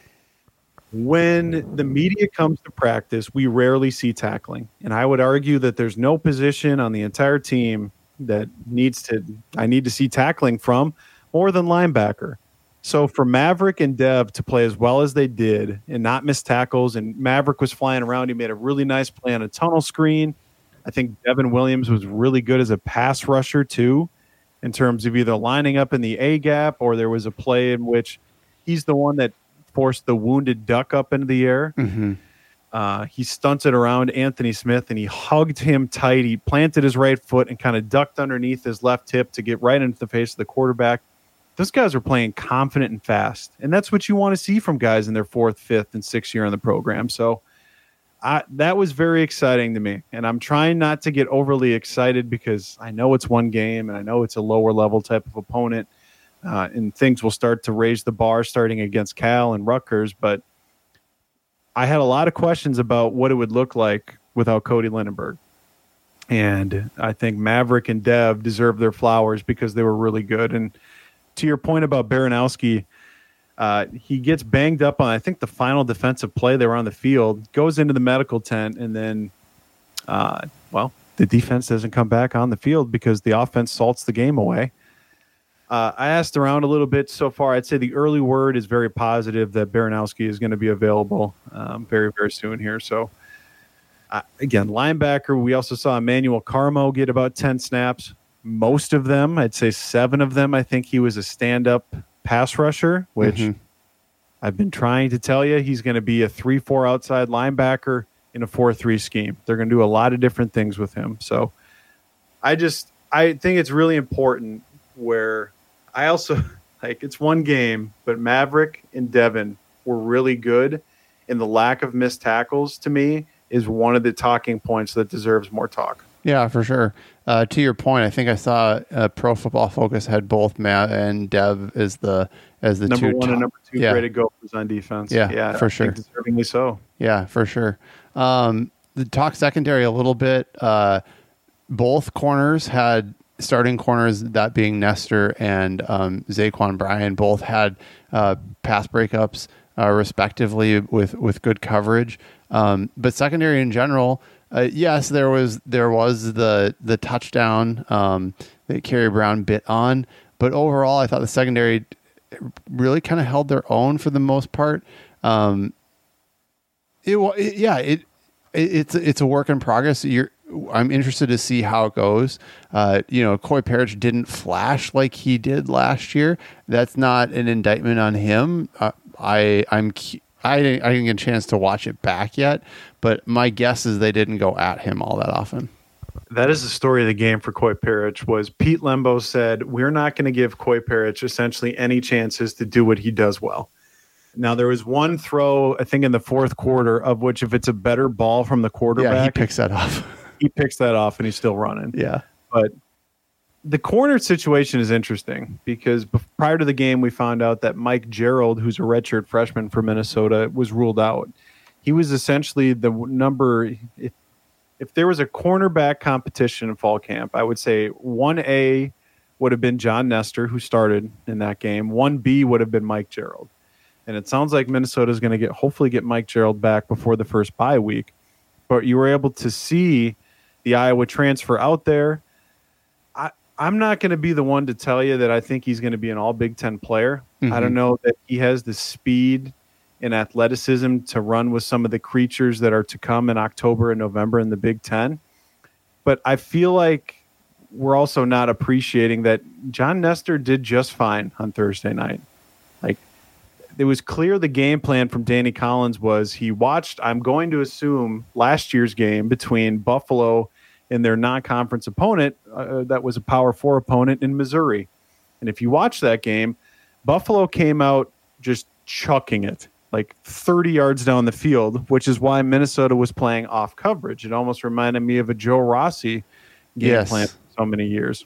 when the media comes to practice, we rarely see tackling. And I would argue that there's no position on the entire team that needs to, I need to see tackling from more than linebacker. So for Maverick and Dev to play as well as they did and not miss tackles, and Maverick was flying around, he made a really nice play on a tunnel screen. I think Devin Williams was really good as a pass rusher too, in terms of either lining up in the A gap, or there was a play in which he's the one that forced the wounded duck up into the air. Mm-hmm. Uh, he stunted around Anthony Smith and he hugged him tight. He planted his right foot and kind of ducked underneath his left hip to get right into the face of the quarterback. Those guys are playing confident and fast. And that's what you want to see from guys in their fourth, fifth, and sixth year in the program. So I, that was very exciting to me. And I'm trying not to get overly excited because I know it's one game and I know it's a lower level type of opponent. Uh, and things will start to raise the bar starting against Cal and Rutgers. But I had a lot of questions about what it would look like without Cody Lindenberg. And I think Maverick and Dev deserve their flowers because they were really good. And to your point about Baranowski, uh, he gets banged up on, I think, the final defensive play. They were on the field, goes into the medical tent, and then, uh, well, the defense doesn't come back on the field because the offense salts the game away. Uh, I asked around a little bit so far. I'd say the early word is very positive that Baranowski is going to be available um, very, very soon here. So, uh, again, linebacker, we also saw Emmanuel Carmo get about ten snaps. Most of them, I'd say seven of them, I think he was a stand-up pass rusher, which mm-hmm. I've been trying to tell you. He's going to be a three four outside linebacker in a four three scheme. They're going to do a lot of different things with him. So I just I think it's really important where – I also, like, it's one game, but Maverick and Devin were really good, and the lack of missed tackles, to me, is one of the talking points that deserves more talk. Yeah, for sure. Uh, to your point, I think I saw uh, Pro Football Focus had both Matt and Dev as the as the number two one top. and number two yeah. graded Gophers on defense. Yeah, yeah for I sure. think deservingly so. Yeah, for sure. Um, the talk secondary a little bit. Uh, both corners had starting corners, that being Nestor and um, Zaquan Bryan, both had uh, pass breakups uh, respectively with, with good coverage. Um, but secondary in general, uh, yes, there was there was the the touchdown um, that Kerry Brown bit on, but overall, I thought the secondary really kind of held their own for the most part. Um, it, it yeah it, it it's it's a work in progress. You're I'm interested to see how it goes. Uh, you know, Coy Parrish didn't flash like he did last year. That's not an indictment on him. Uh, I I'm I didn't, I didn't get a chance to watch it back yet, but my guess is they didn't go at him all that often. That is the story of the game for Coy Parrish. Was Pete Lembo said, we're not going to give Coy Parrish essentially any chances to do what he does well. Now, there was one throw, I think, in the fourth quarter, of which if it's a better ball from the quarterback, Yeah, he picks that off. he picks that off and he's still running. Yeah. But the corner situation is interesting because prior to the game, we found out that Mike Gerald, who's a redshirt freshman for Minnesota, was ruled out. He was essentially the number, if, if there was a cornerback competition in fall camp, I would say one A would have been John Nestor, who started in that game. one B would have been Mike Gerald. and it sounds like Minnesota is going to get hopefully get Mike Gerald back before the first bye week. But you were able to see the Iowa transfer out there. I, I'm not going to be the one to tell you that I think he's going to be an all Big Ten player. Mm-hmm. I don't know that he has the speed and athleticism to run with some of the creatures that are to come in October and November in the Big Ten. But I feel like we're also not appreciating that John Nestor did just fine on Thursday night. Like, it was clear the game plan from Danny Collins was he watched, I'm going to assume, last year's game between Buffalo and their non-conference opponent uh, that was a Power Four opponent in Missouri. And if you watch that game, Buffalo came out just chucking it, like thirty yards down the field, which is why Minnesota was playing off coverage. It almost reminded me of a Joe Rossi game yes. plan for so many years.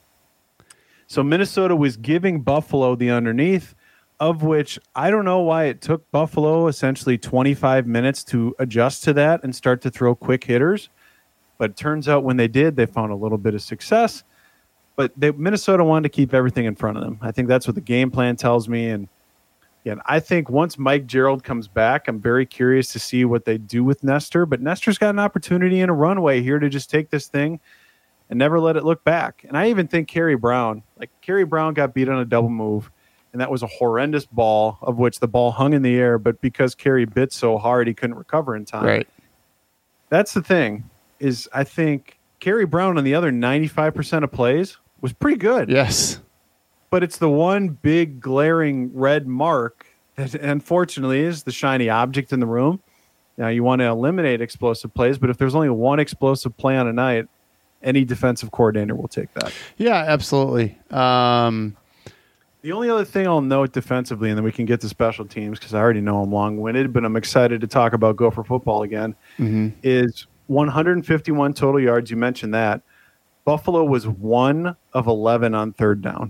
So Minnesota was giving Buffalo the underneath, of which I don't know why it took Buffalo essentially twenty-five minutes to adjust to that and start to throw quick hitters. But it turns out when they did, they found a little bit of success. But they, Minnesota wanted to keep everything in front of them. I think that's what the game plan tells me. And again, I think once Mike Gerald comes back, I'm very curious to see what they do with Nestor. But Nestor's got an opportunity and a runway here to just take this thing and never let it look back. And I even think Kerry Brown, like Kerry Brown got beat on a double move. And that was a horrendous ball, of which the ball hung in the air. But because Kerry bit so hard, he couldn't recover in time. Right. That's the thing, is I think Kerry Brown on the other ninety-five percent of plays was pretty good. Yes. But it's the one big glaring red mark that unfortunately is the shiny object in the room. Now you want to eliminate explosive plays, but if there's only one explosive play on a night, any defensive coordinator will take that. Yeah, absolutely. Um, The only other thing I'll note defensively, and then we can get to special teams because I already know I'm long-winded, but I'm excited to talk about Gopher football again, mm-hmm. is one hundred fifty-one total yards. You mentioned that. Buffalo was one of eleven on third down.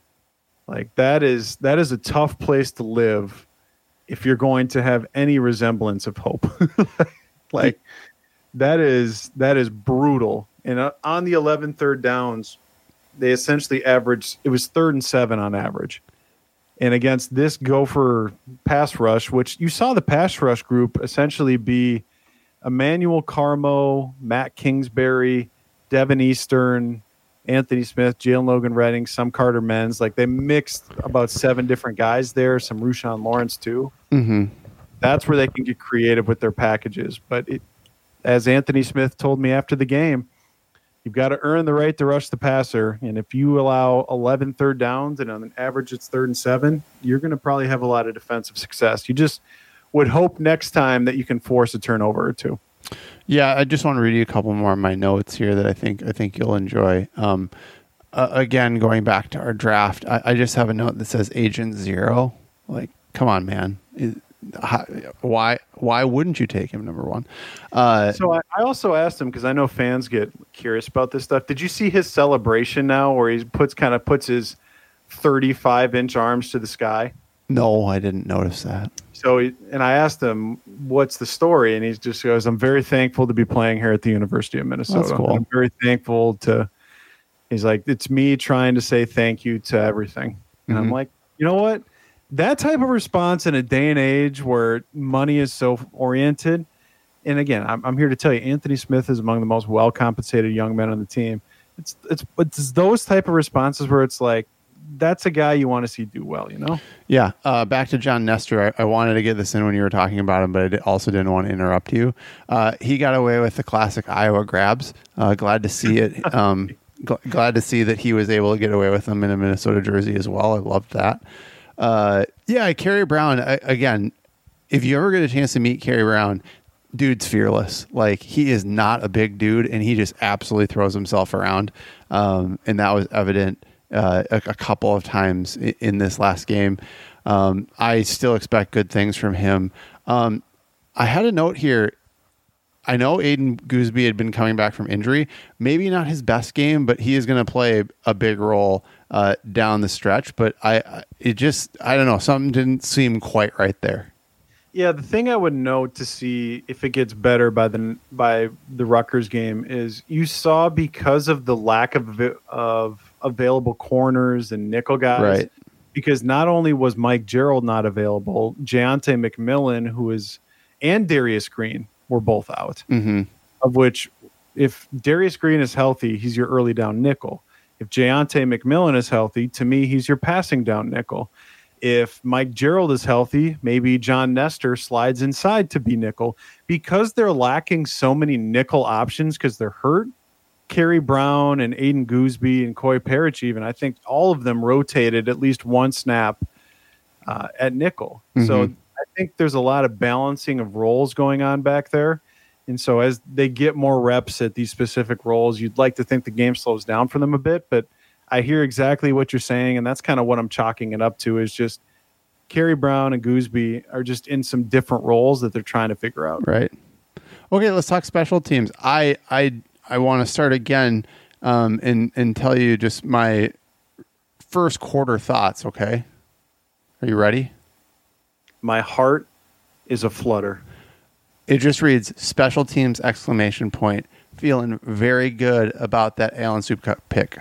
Like that is that is a tough place to live if you're going to have any resemblance of hope. Like that is that is brutal. And uh, on the eleven third downs, they essentially averaged, it was third and seven on average. And against this Gopher pass rush, which you saw the pass rush group essentially be Emmanuel Carmo, Matt Kingsbury, Devin Eastern, Anthony Smith, Jalen Logan Redding, some Carter Menz. Like they mixed about seven different guys there, some Rushan Lawrence too. Mm-hmm. That's where they can get creative with their packages. But it, as Anthony Smith told me after the game, you've got to earn the right to rush the passer. And if you allow eleven third downs and on an average it's third and seven, you're going to probably have a lot of defensive success. You just would hope next time that you can force a turnover or two. Yeah, I just want to read you a couple more of my notes here that I think I think you'll enjoy. Um, uh, again, going back to our draft, I, I just have a note that says Agent Zero. Like, come on, man. It, how, why why wouldn't you take him, number one? Uh, so I, I also asked him, because I know fans get curious about this stuff. Did you see his celebration now where he puts kind of puts his thirty-five inch arms to the sky? No, I didn't notice that. So, he, and I asked him, what's the story? And he just goes, I'm very thankful to be playing here at the University of Minnesota. That's cool. I'm very thankful to, he's like, it's me trying to say thank you to everything. And Mm-hmm. I'm like, you know what? That type of response in a day and age where money is so oriented. And again, I'm, I'm here to tell you, Anthony Smith is among the most well-compensated young men on the team. It's, it's, it's those type of responses where it's like, that's a guy you want to see do well, you know? Yeah. Uh, back to John Nestor. I, I wanted to get this in when you were talking about him, but I did, also didn't want to interrupt you. Uh, he got away with the classic Iowa grabs. Uh, glad to see it. Um, gl- glad to see that he was able to get away with them in a Minnesota jersey as well. I loved that. Uh, yeah, Kerry Brown, I, again, if you ever get a chance to meet Kerry Brown, dude's fearless. Like, he is not a big dude, and he just absolutely throws himself around. Um, and that was evident Uh, a, a couple of times in, in this last game. Um, I still expect good things from him. Um, I had a note here. I know Aiden Gooseby had been coming back from injury. Maybe not his best game, but he is going to play a big role uh, down the stretch. But I, it just, I don't know, something didn't seem quite right there. Yeah, the thing I would note to see if it gets better by the by the Rutgers game is you saw, because of the lack of of available corners and nickel guys, Right. because not only was Mike Gerald not available, Jayonte McMillan, who is, and Darius Green were both out. Mm-hmm. Of which, if Darius Green is healthy, he's your early down nickel. If Jayonte McMillan is healthy, to me, he's your passing down nickel. If Mike Gerald is healthy, maybe John Nestor slides inside to be nickel. Because they're lacking so many nickel options because they're hurt, Kerry Brown and Aiden Gooseby and Coy Parrish even, I think all of them rotated at least one snap uh, at nickel. Mm-hmm. So I think there's a lot of balancing of roles going on back there. And so as they get more reps at these specific roles, you'd like to think the game slows down for them a bit. But I hear exactly what you're saying, and that's kind of what I'm chalking it up to is just Kerry Brown and Gooseby are just in some different roles that they're trying to figure out. Right. Okay, let's talk special teams. I I I want to start again um, and and tell you just my first quarter thoughts. Okay, are you ready? My heart is a flutter. It just reads special teams exclamation point. Feeling very good about that Allen Supka pick.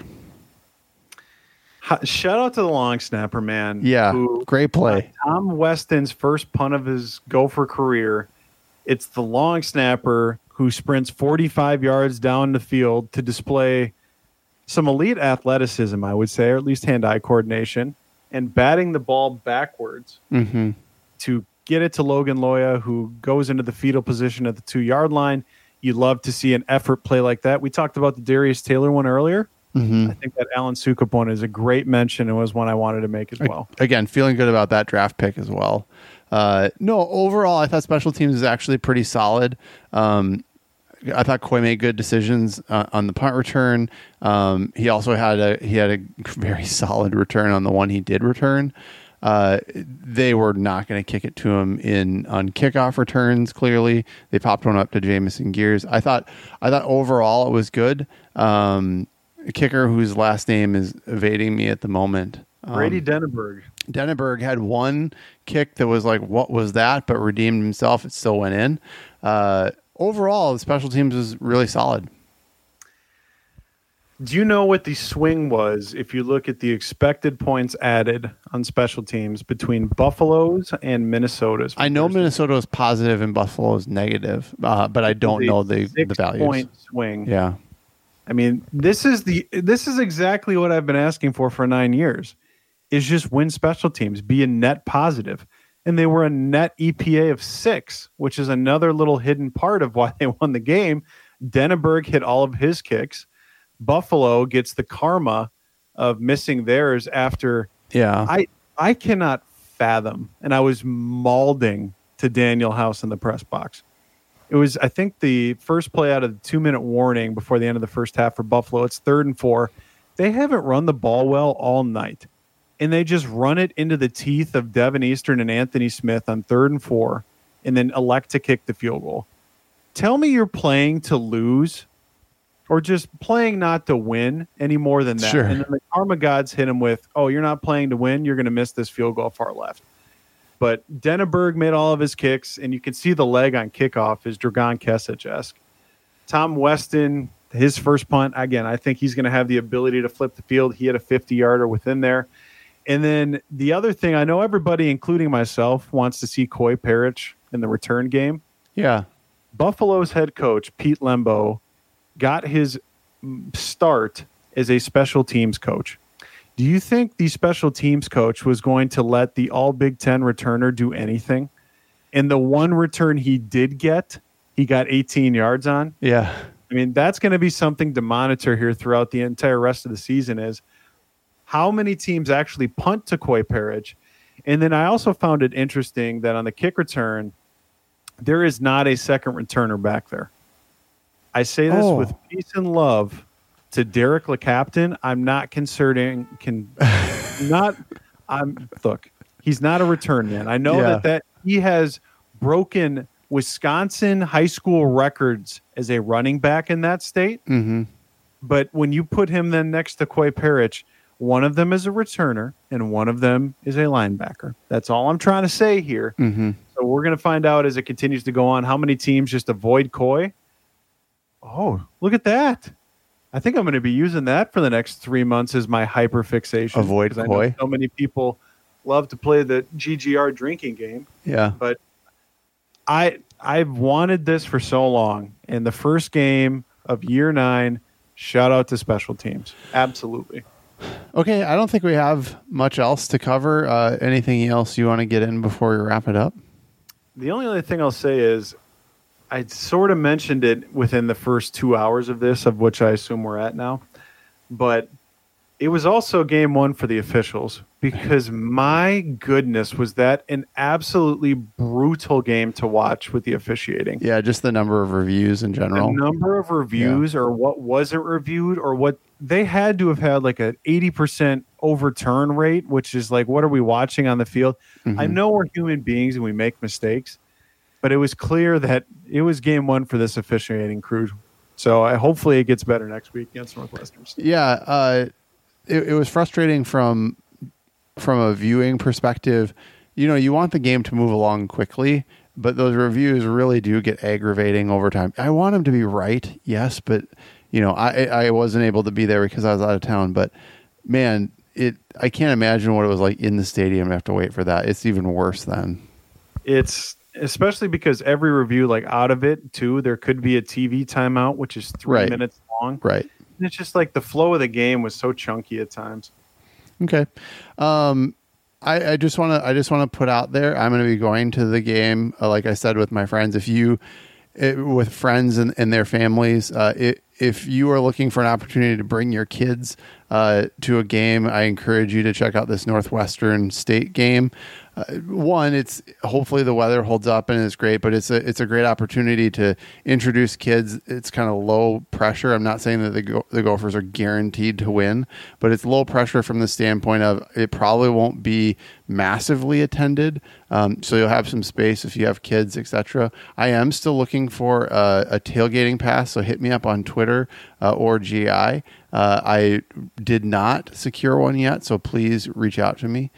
Shout out to the long snapper, man. Yeah, who, great play. Tom Weston's first punt of his Gopher career. It's the long snapper who sprints forty-five yards down the field to display some elite athleticism, I would say, or at least hand-eye coordination, and batting the ball backwards mm-hmm. to get it to Logan Loya, who goes into the fetal position at the two-yard line. You'd love to see an effort play like that. We talked about the Darius Taylor one earlier. Mm-hmm. I think that Allen Sukup one is a great mention and was one I wanted to make as well. Again, feeling good about that draft pick as well. Uh, no, overall, I thought special teams was actually pretty solid. Um, I thought Coy made good decisions uh, on the punt return. Um, he also had a he had a very solid return on the one he did return. Uh, they were not going to kick it to him in on kickoff returns. Clearly, they popped one up to Jamison Gears. I thought I thought overall it was good. Um, a kicker whose last name is evading me at the moment. Um, Brady Denneberg. Denneberg had one kick that was like, what was that? But redeemed himself. It still went in. Uh, overall, the special teams was really solid. Do you know what the swing was if you look at the expected points added on special teams between Buffalo's and Minnesota's? I know Minnesota was positive and Buffalo is negative, uh, but I don't know the, the values. Point swing. Yeah. I mean, this is the this is exactly what I've been asking for for nine years. Is just win special teams, be a net positive. And they were a net E P A of six, which is another little hidden part of why they won the game. Denneberg hit all of his kicks. Buffalo gets the karma of missing theirs after. Yeah. I, I cannot fathom. And I was mauling to Daniel House in the press box. It was, I think, the first play out of the two-minute warning before the end of the first half for Buffalo. It's third and four. They haven't run the ball well all night. And they just run it into the teeth of Devin Eastern and Anthony Smith on third and four and then elect to kick the field goal. Tell me you're playing to lose or just playing not to win any more than that. Sure. And then the karma gods hit him with, oh, you're not playing to win. You're going to miss this field goal far left. But Denneberg made all of his kicks, and you can see the leg on kickoff is Dragan Kesich-esque. Tom Weston, his first punt, again, I think he's going to have the ability to flip the field. He had a fifty-yarder within there. And then the other thing, I know everybody, including myself, wants to see Coy Parrish in the return game. Yeah. Buffalo's head coach, Pete Lembo, got his start as a special teams coach. Do you think the special teams coach was going to let the all Big Ten returner do anything? And the one return he did get, he got eighteen yards on. Yeah. I mean, that's going to be something to monitor here throughout the entire rest of the season is how many teams actually punt to Coy Parrish. And then I also found it interesting that on the kick return, there is not a second returner back there. I say this oh. with peace and love to Derek LeCaptain. I'm not concerning can not I'm look, he's not a return man. I know yeah. that, that he has broken Wisconsin high school records as a running back in that state. Mm-hmm. But when you put him then next to Coy Parrish, one of them is a returner and one of them is a linebacker. That's all I'm trying to say here. Mm-hmm. So we're going to find out as it continues to go on how many teams just avoid Coy. Oh, look at that. I think I'm going to be using that for the next three months as my hyperfixation. Avoid 'cause I know koi. so many people love to play the G G R drinking game. Yeah. But I I've wanted this for so long. And the first game of year nine, shout out to special teams. Absolutely. Okay, I don't think we have much else to cover. Uh, anything else you want to get in before we wrap it up? The only other thing I'll say is I sort of mentioned it within the first two hours of this, of which I assume we're at now. But it was also game one for the officials because my goodness, was that an absolutely brutal game to watch with the officiating. Yeah, just the number of reviews in general. The number of reviews, yeah. or what wasn't reviewed, or what they had to have had like an eighty percent overturn rate, which is like, what are we watching on the field? Mm-hmm. I know we're human beings and we make mistakes, but it was clear that it was game one for this officiating crew. So I, hopefully it gets better next week against Northwestern State. Yeah, uh, it, it was frustrating from from a viewing perspective. You know, you want the game to move along quickly, but those reviews really do get aggravating over time. I want them to be right, yes, but you know, I I wasn't able to be there because I was out of town. But man, it I can't imagine what it was like in the stadium to have to wait for that. It's even worse then. It's especially because every review, like out of it too, there could be a T V timeout, which is three right. minutes long. Right. And it's just like the flow of the game was so chunky at times. Okay. Um, I, I just want to I just want to put out there, I'm going to be going to the game, uh, like I said, with my friends. If you, it, with friends and, and their families, uh, it, if you are looking for an opportunity to bring your kids uh, to a game, I encourage you to check out this Northwestern State game. Uh, one, it's hopefully the weather holds up and it's great, but it's a it's a great opportunity to introduce kids. It's kind of low pressure. I'm not saying that the Go- the Gophers are guaranteed to win, but it's low pressure from the standpoint of it probably won't be massively attended. Um, so you'll have some space if you have kids, et cetera. I am still looking for a, a tailgating pass, so hit me up on Twitter uh, or G I. Uh, I did not secure one yet, so please reach out to me.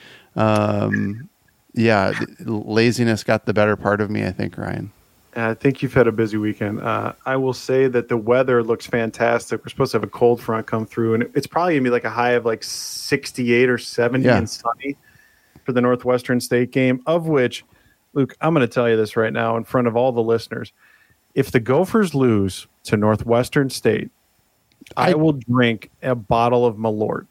Um, Yeah, laziness got the better part of me, I think, Ryan. I think you've had a busy weekend. Uh, I will say that the weather looks fantastic. We're supposed to have a cold front come through, and it's probably going to be like a high of like sixty-eight or seventy yeah. and sunny for the Northwestern State game, of which, Luke, I'm going to tell you this right now in front of all the listeners. If the Gophers lose to Northwestern State, I, I will drink a bottle of Malort.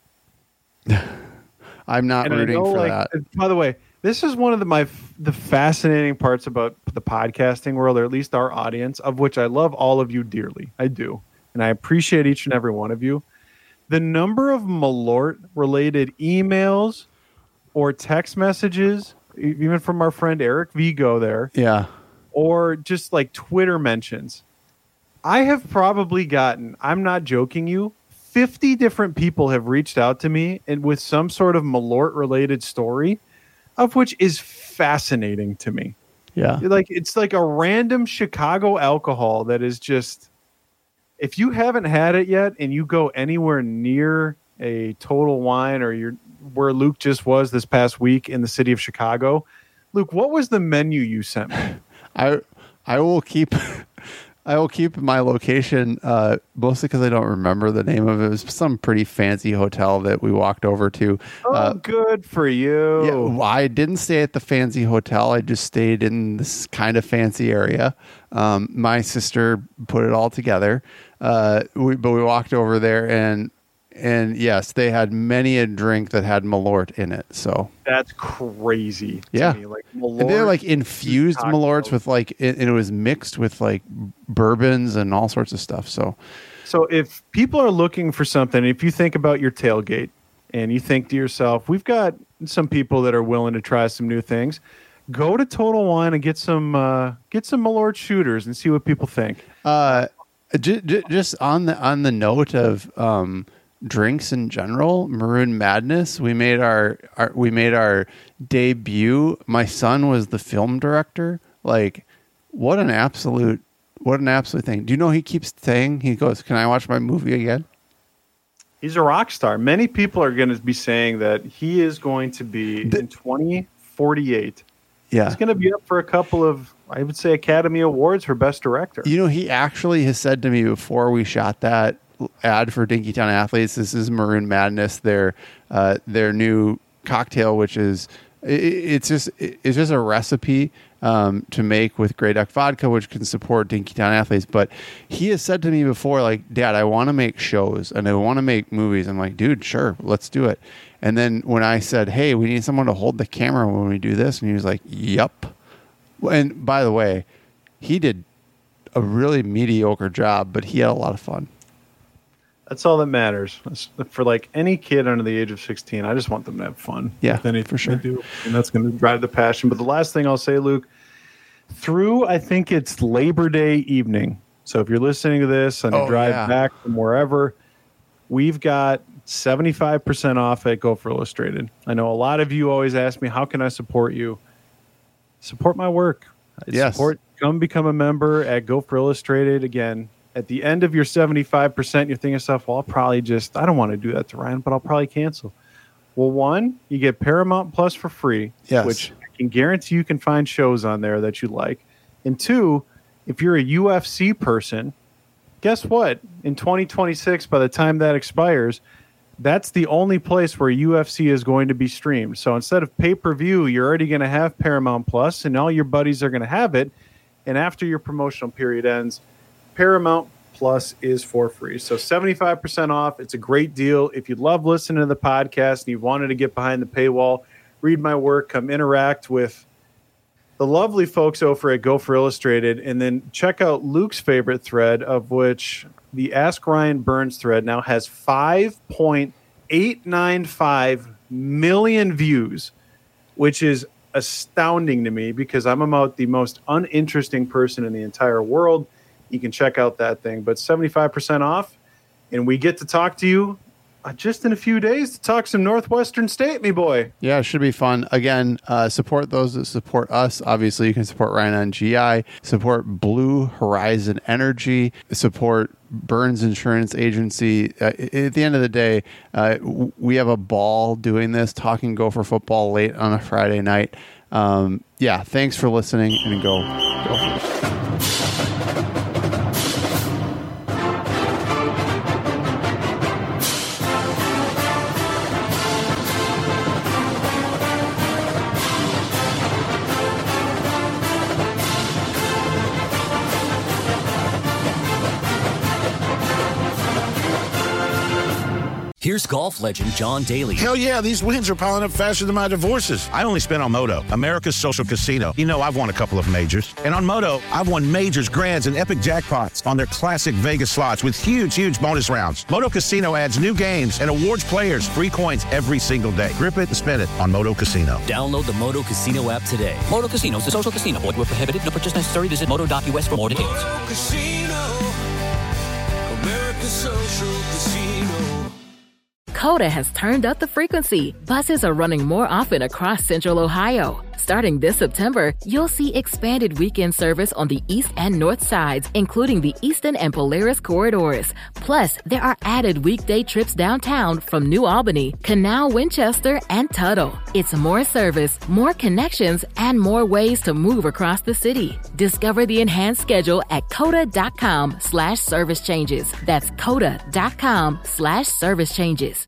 I'm not and rooting know, for like, that. By the way, this is one of the, my the fascinating parts about the podcasting world, or at least our audience, of which I love all of you dearly. I do. And I appreciate each and every one of you. The number of Malort-related emails or text messages, even from our friend Eric Vigo there, yeah, or just like Twitter mentions, I have probably gotten, I'm not joking you, fifty different people have reached out to me and with some sort of Malort-related story, of which is fascinating to me. Yeah. Like it's like a random Chicago alcohol that is just, if you haven't had it yet and you go anywhere near a Total Wine or you're where Luke just was this past week in the city of Chicago, Luke, what was the menu you sent me? I I will keep I will keep my location, uh, mostly because I don't remember the name of it. It was some pretty fancy hotel that we walked over to. Oh, uh, good for you. Yeah, well, I didn't stay at the fancy hotel. I just stayed in this kind of fancy area. Um, my sister put it all together. Uh, we, but we walked over there, and and yes, they had many a drink that had Malort in it. So that's crazy. To yeah, me. Like Malort, and they're like infused Malorts with like, it, and it was mixed with like bourbons and all sorts of stuff. So, so if people are looking for something, if you think about your tailgate and you think to yourself, we've got some people that are willing to try some new things, go to Total Wine and get some uh, get some Malort shooters and see what people think. Uh, j- j- just on the on the note of um. drinks in general, Maroon Madness, we made our, our we made our debut. My son was the film director. Like, what an absolute what an absolute thing. Do you know he keeps saying, he goes, "Can I watch my movie again?" He's a rock star. Many people are going to be saying that he is going to be the, in twenty forty-eight. Yeah. He's going to be up for a couple of, I would say, Academy Awards for Best Director. You know, he actually has said to me before we shot that, ad for Dinkytown Athletes. This is Maroon Madness, their uh, their new cocktail, which is it, it's just it's just a recipe um, to make with Grey Duck vodka, which can support Dinkytown Athletes. But he has said to me before, like, Dad, I want to make shows and I want to make movies. I'm like, dude, sure, let's do it. And then when I said, hey, we need someone to hold the camera when we do this, and he was like, yup. And by the way, he did a really mediocre job, but he had a lot of fun. That's all that matters. For like any kid under the age of sixteen, I just want them to have fun. Yeah, with anything for sure. they do, and that's going to drive the passion. But the last thing I'll say, Luke, through I think it's Labor Day evening. So if you're listening to this on a oh, drive yeah. back from wherever, we've got seventy-five percent off at Gopher Illustrated. I know a lot of you always ask me, how can I support you? Support my work. Yes. Support, come become a member at Gopher Illustrated. Again, at the end of your seventy-five percent, you're thinking to yourself, well, I'll probably just, I don't want to do that to Ryan, but I'll probably cancel. Well, one, you get Paramount Plus for free, yes. which I can guarantee you can find shows on there that you like. And two, if you're a U F C person, guess what? In twenty twenty-six, by the time that expires, that's the only place where U F C is going to be streamed. So instead of pay-per-view, you're already going to have Paramount Plus, and all your buddies are going to have it. And after your promotional period ends, Paramount Plus is for free. So seventy-five percent off. It's a great deal. If you love listening to the podcast and you wanted to get behind the paywall, read my work, come interact with the lovely folks over at Gopher Illustrated, and then check out Luke's favorite thread, of which the Ask Ryan Burns thread now has five point eight nine five million views, which is astounding to me because I'm about the most uninteresting person in the entire world. You can check out that thing, but seventy-five percent off, and we get to talk to you uh, just in a few days to talk some Northwestern State, me boy. Yeah, it should be fun. Again, uh, support those that support us. Obviously, you can support Ryan on G I, support Blue Horizon Energy, support Burns Insurance Agency. Uh, at the end of the day, uh, we have a ball doing this, talking Gopher football late on a Friday night. Um, yeah, thanks for listening, and go Gophers. Here's golf legend John Daly. Hell yeah, these wins are piling up faster than my divorces. I only spent on Moto, America's social casino. You know, I've won a couple of majors. And on Moto, I've won majors, grands, and epic jackpots on their classic Vegas slots with huge, huge bonus rounds. Moto Casino adds new games and awards players free coins every single day. Grip it and spin it on Moto Casino. Download the Moto Casino app today. Moto Casino is a social casino. Void where prohibited. No purchase necessary. Visit moto dot u s for more details. Moto Casino, America's social casino. Coda has turned up the frequency. Buses are running more often across Central Ohio. Starting this September, you'll see expanded weekend service on the east and north sides, including the Eastern and Polaris corridors. Plus, there are added weekday trips downtown from New Albany, Canal, Winchester, and Tuttle. It's more service, more connections, and more ways to move across the city. Discover the enhanced schedule at coda.com slash service changes. That's coda.com slash service changes.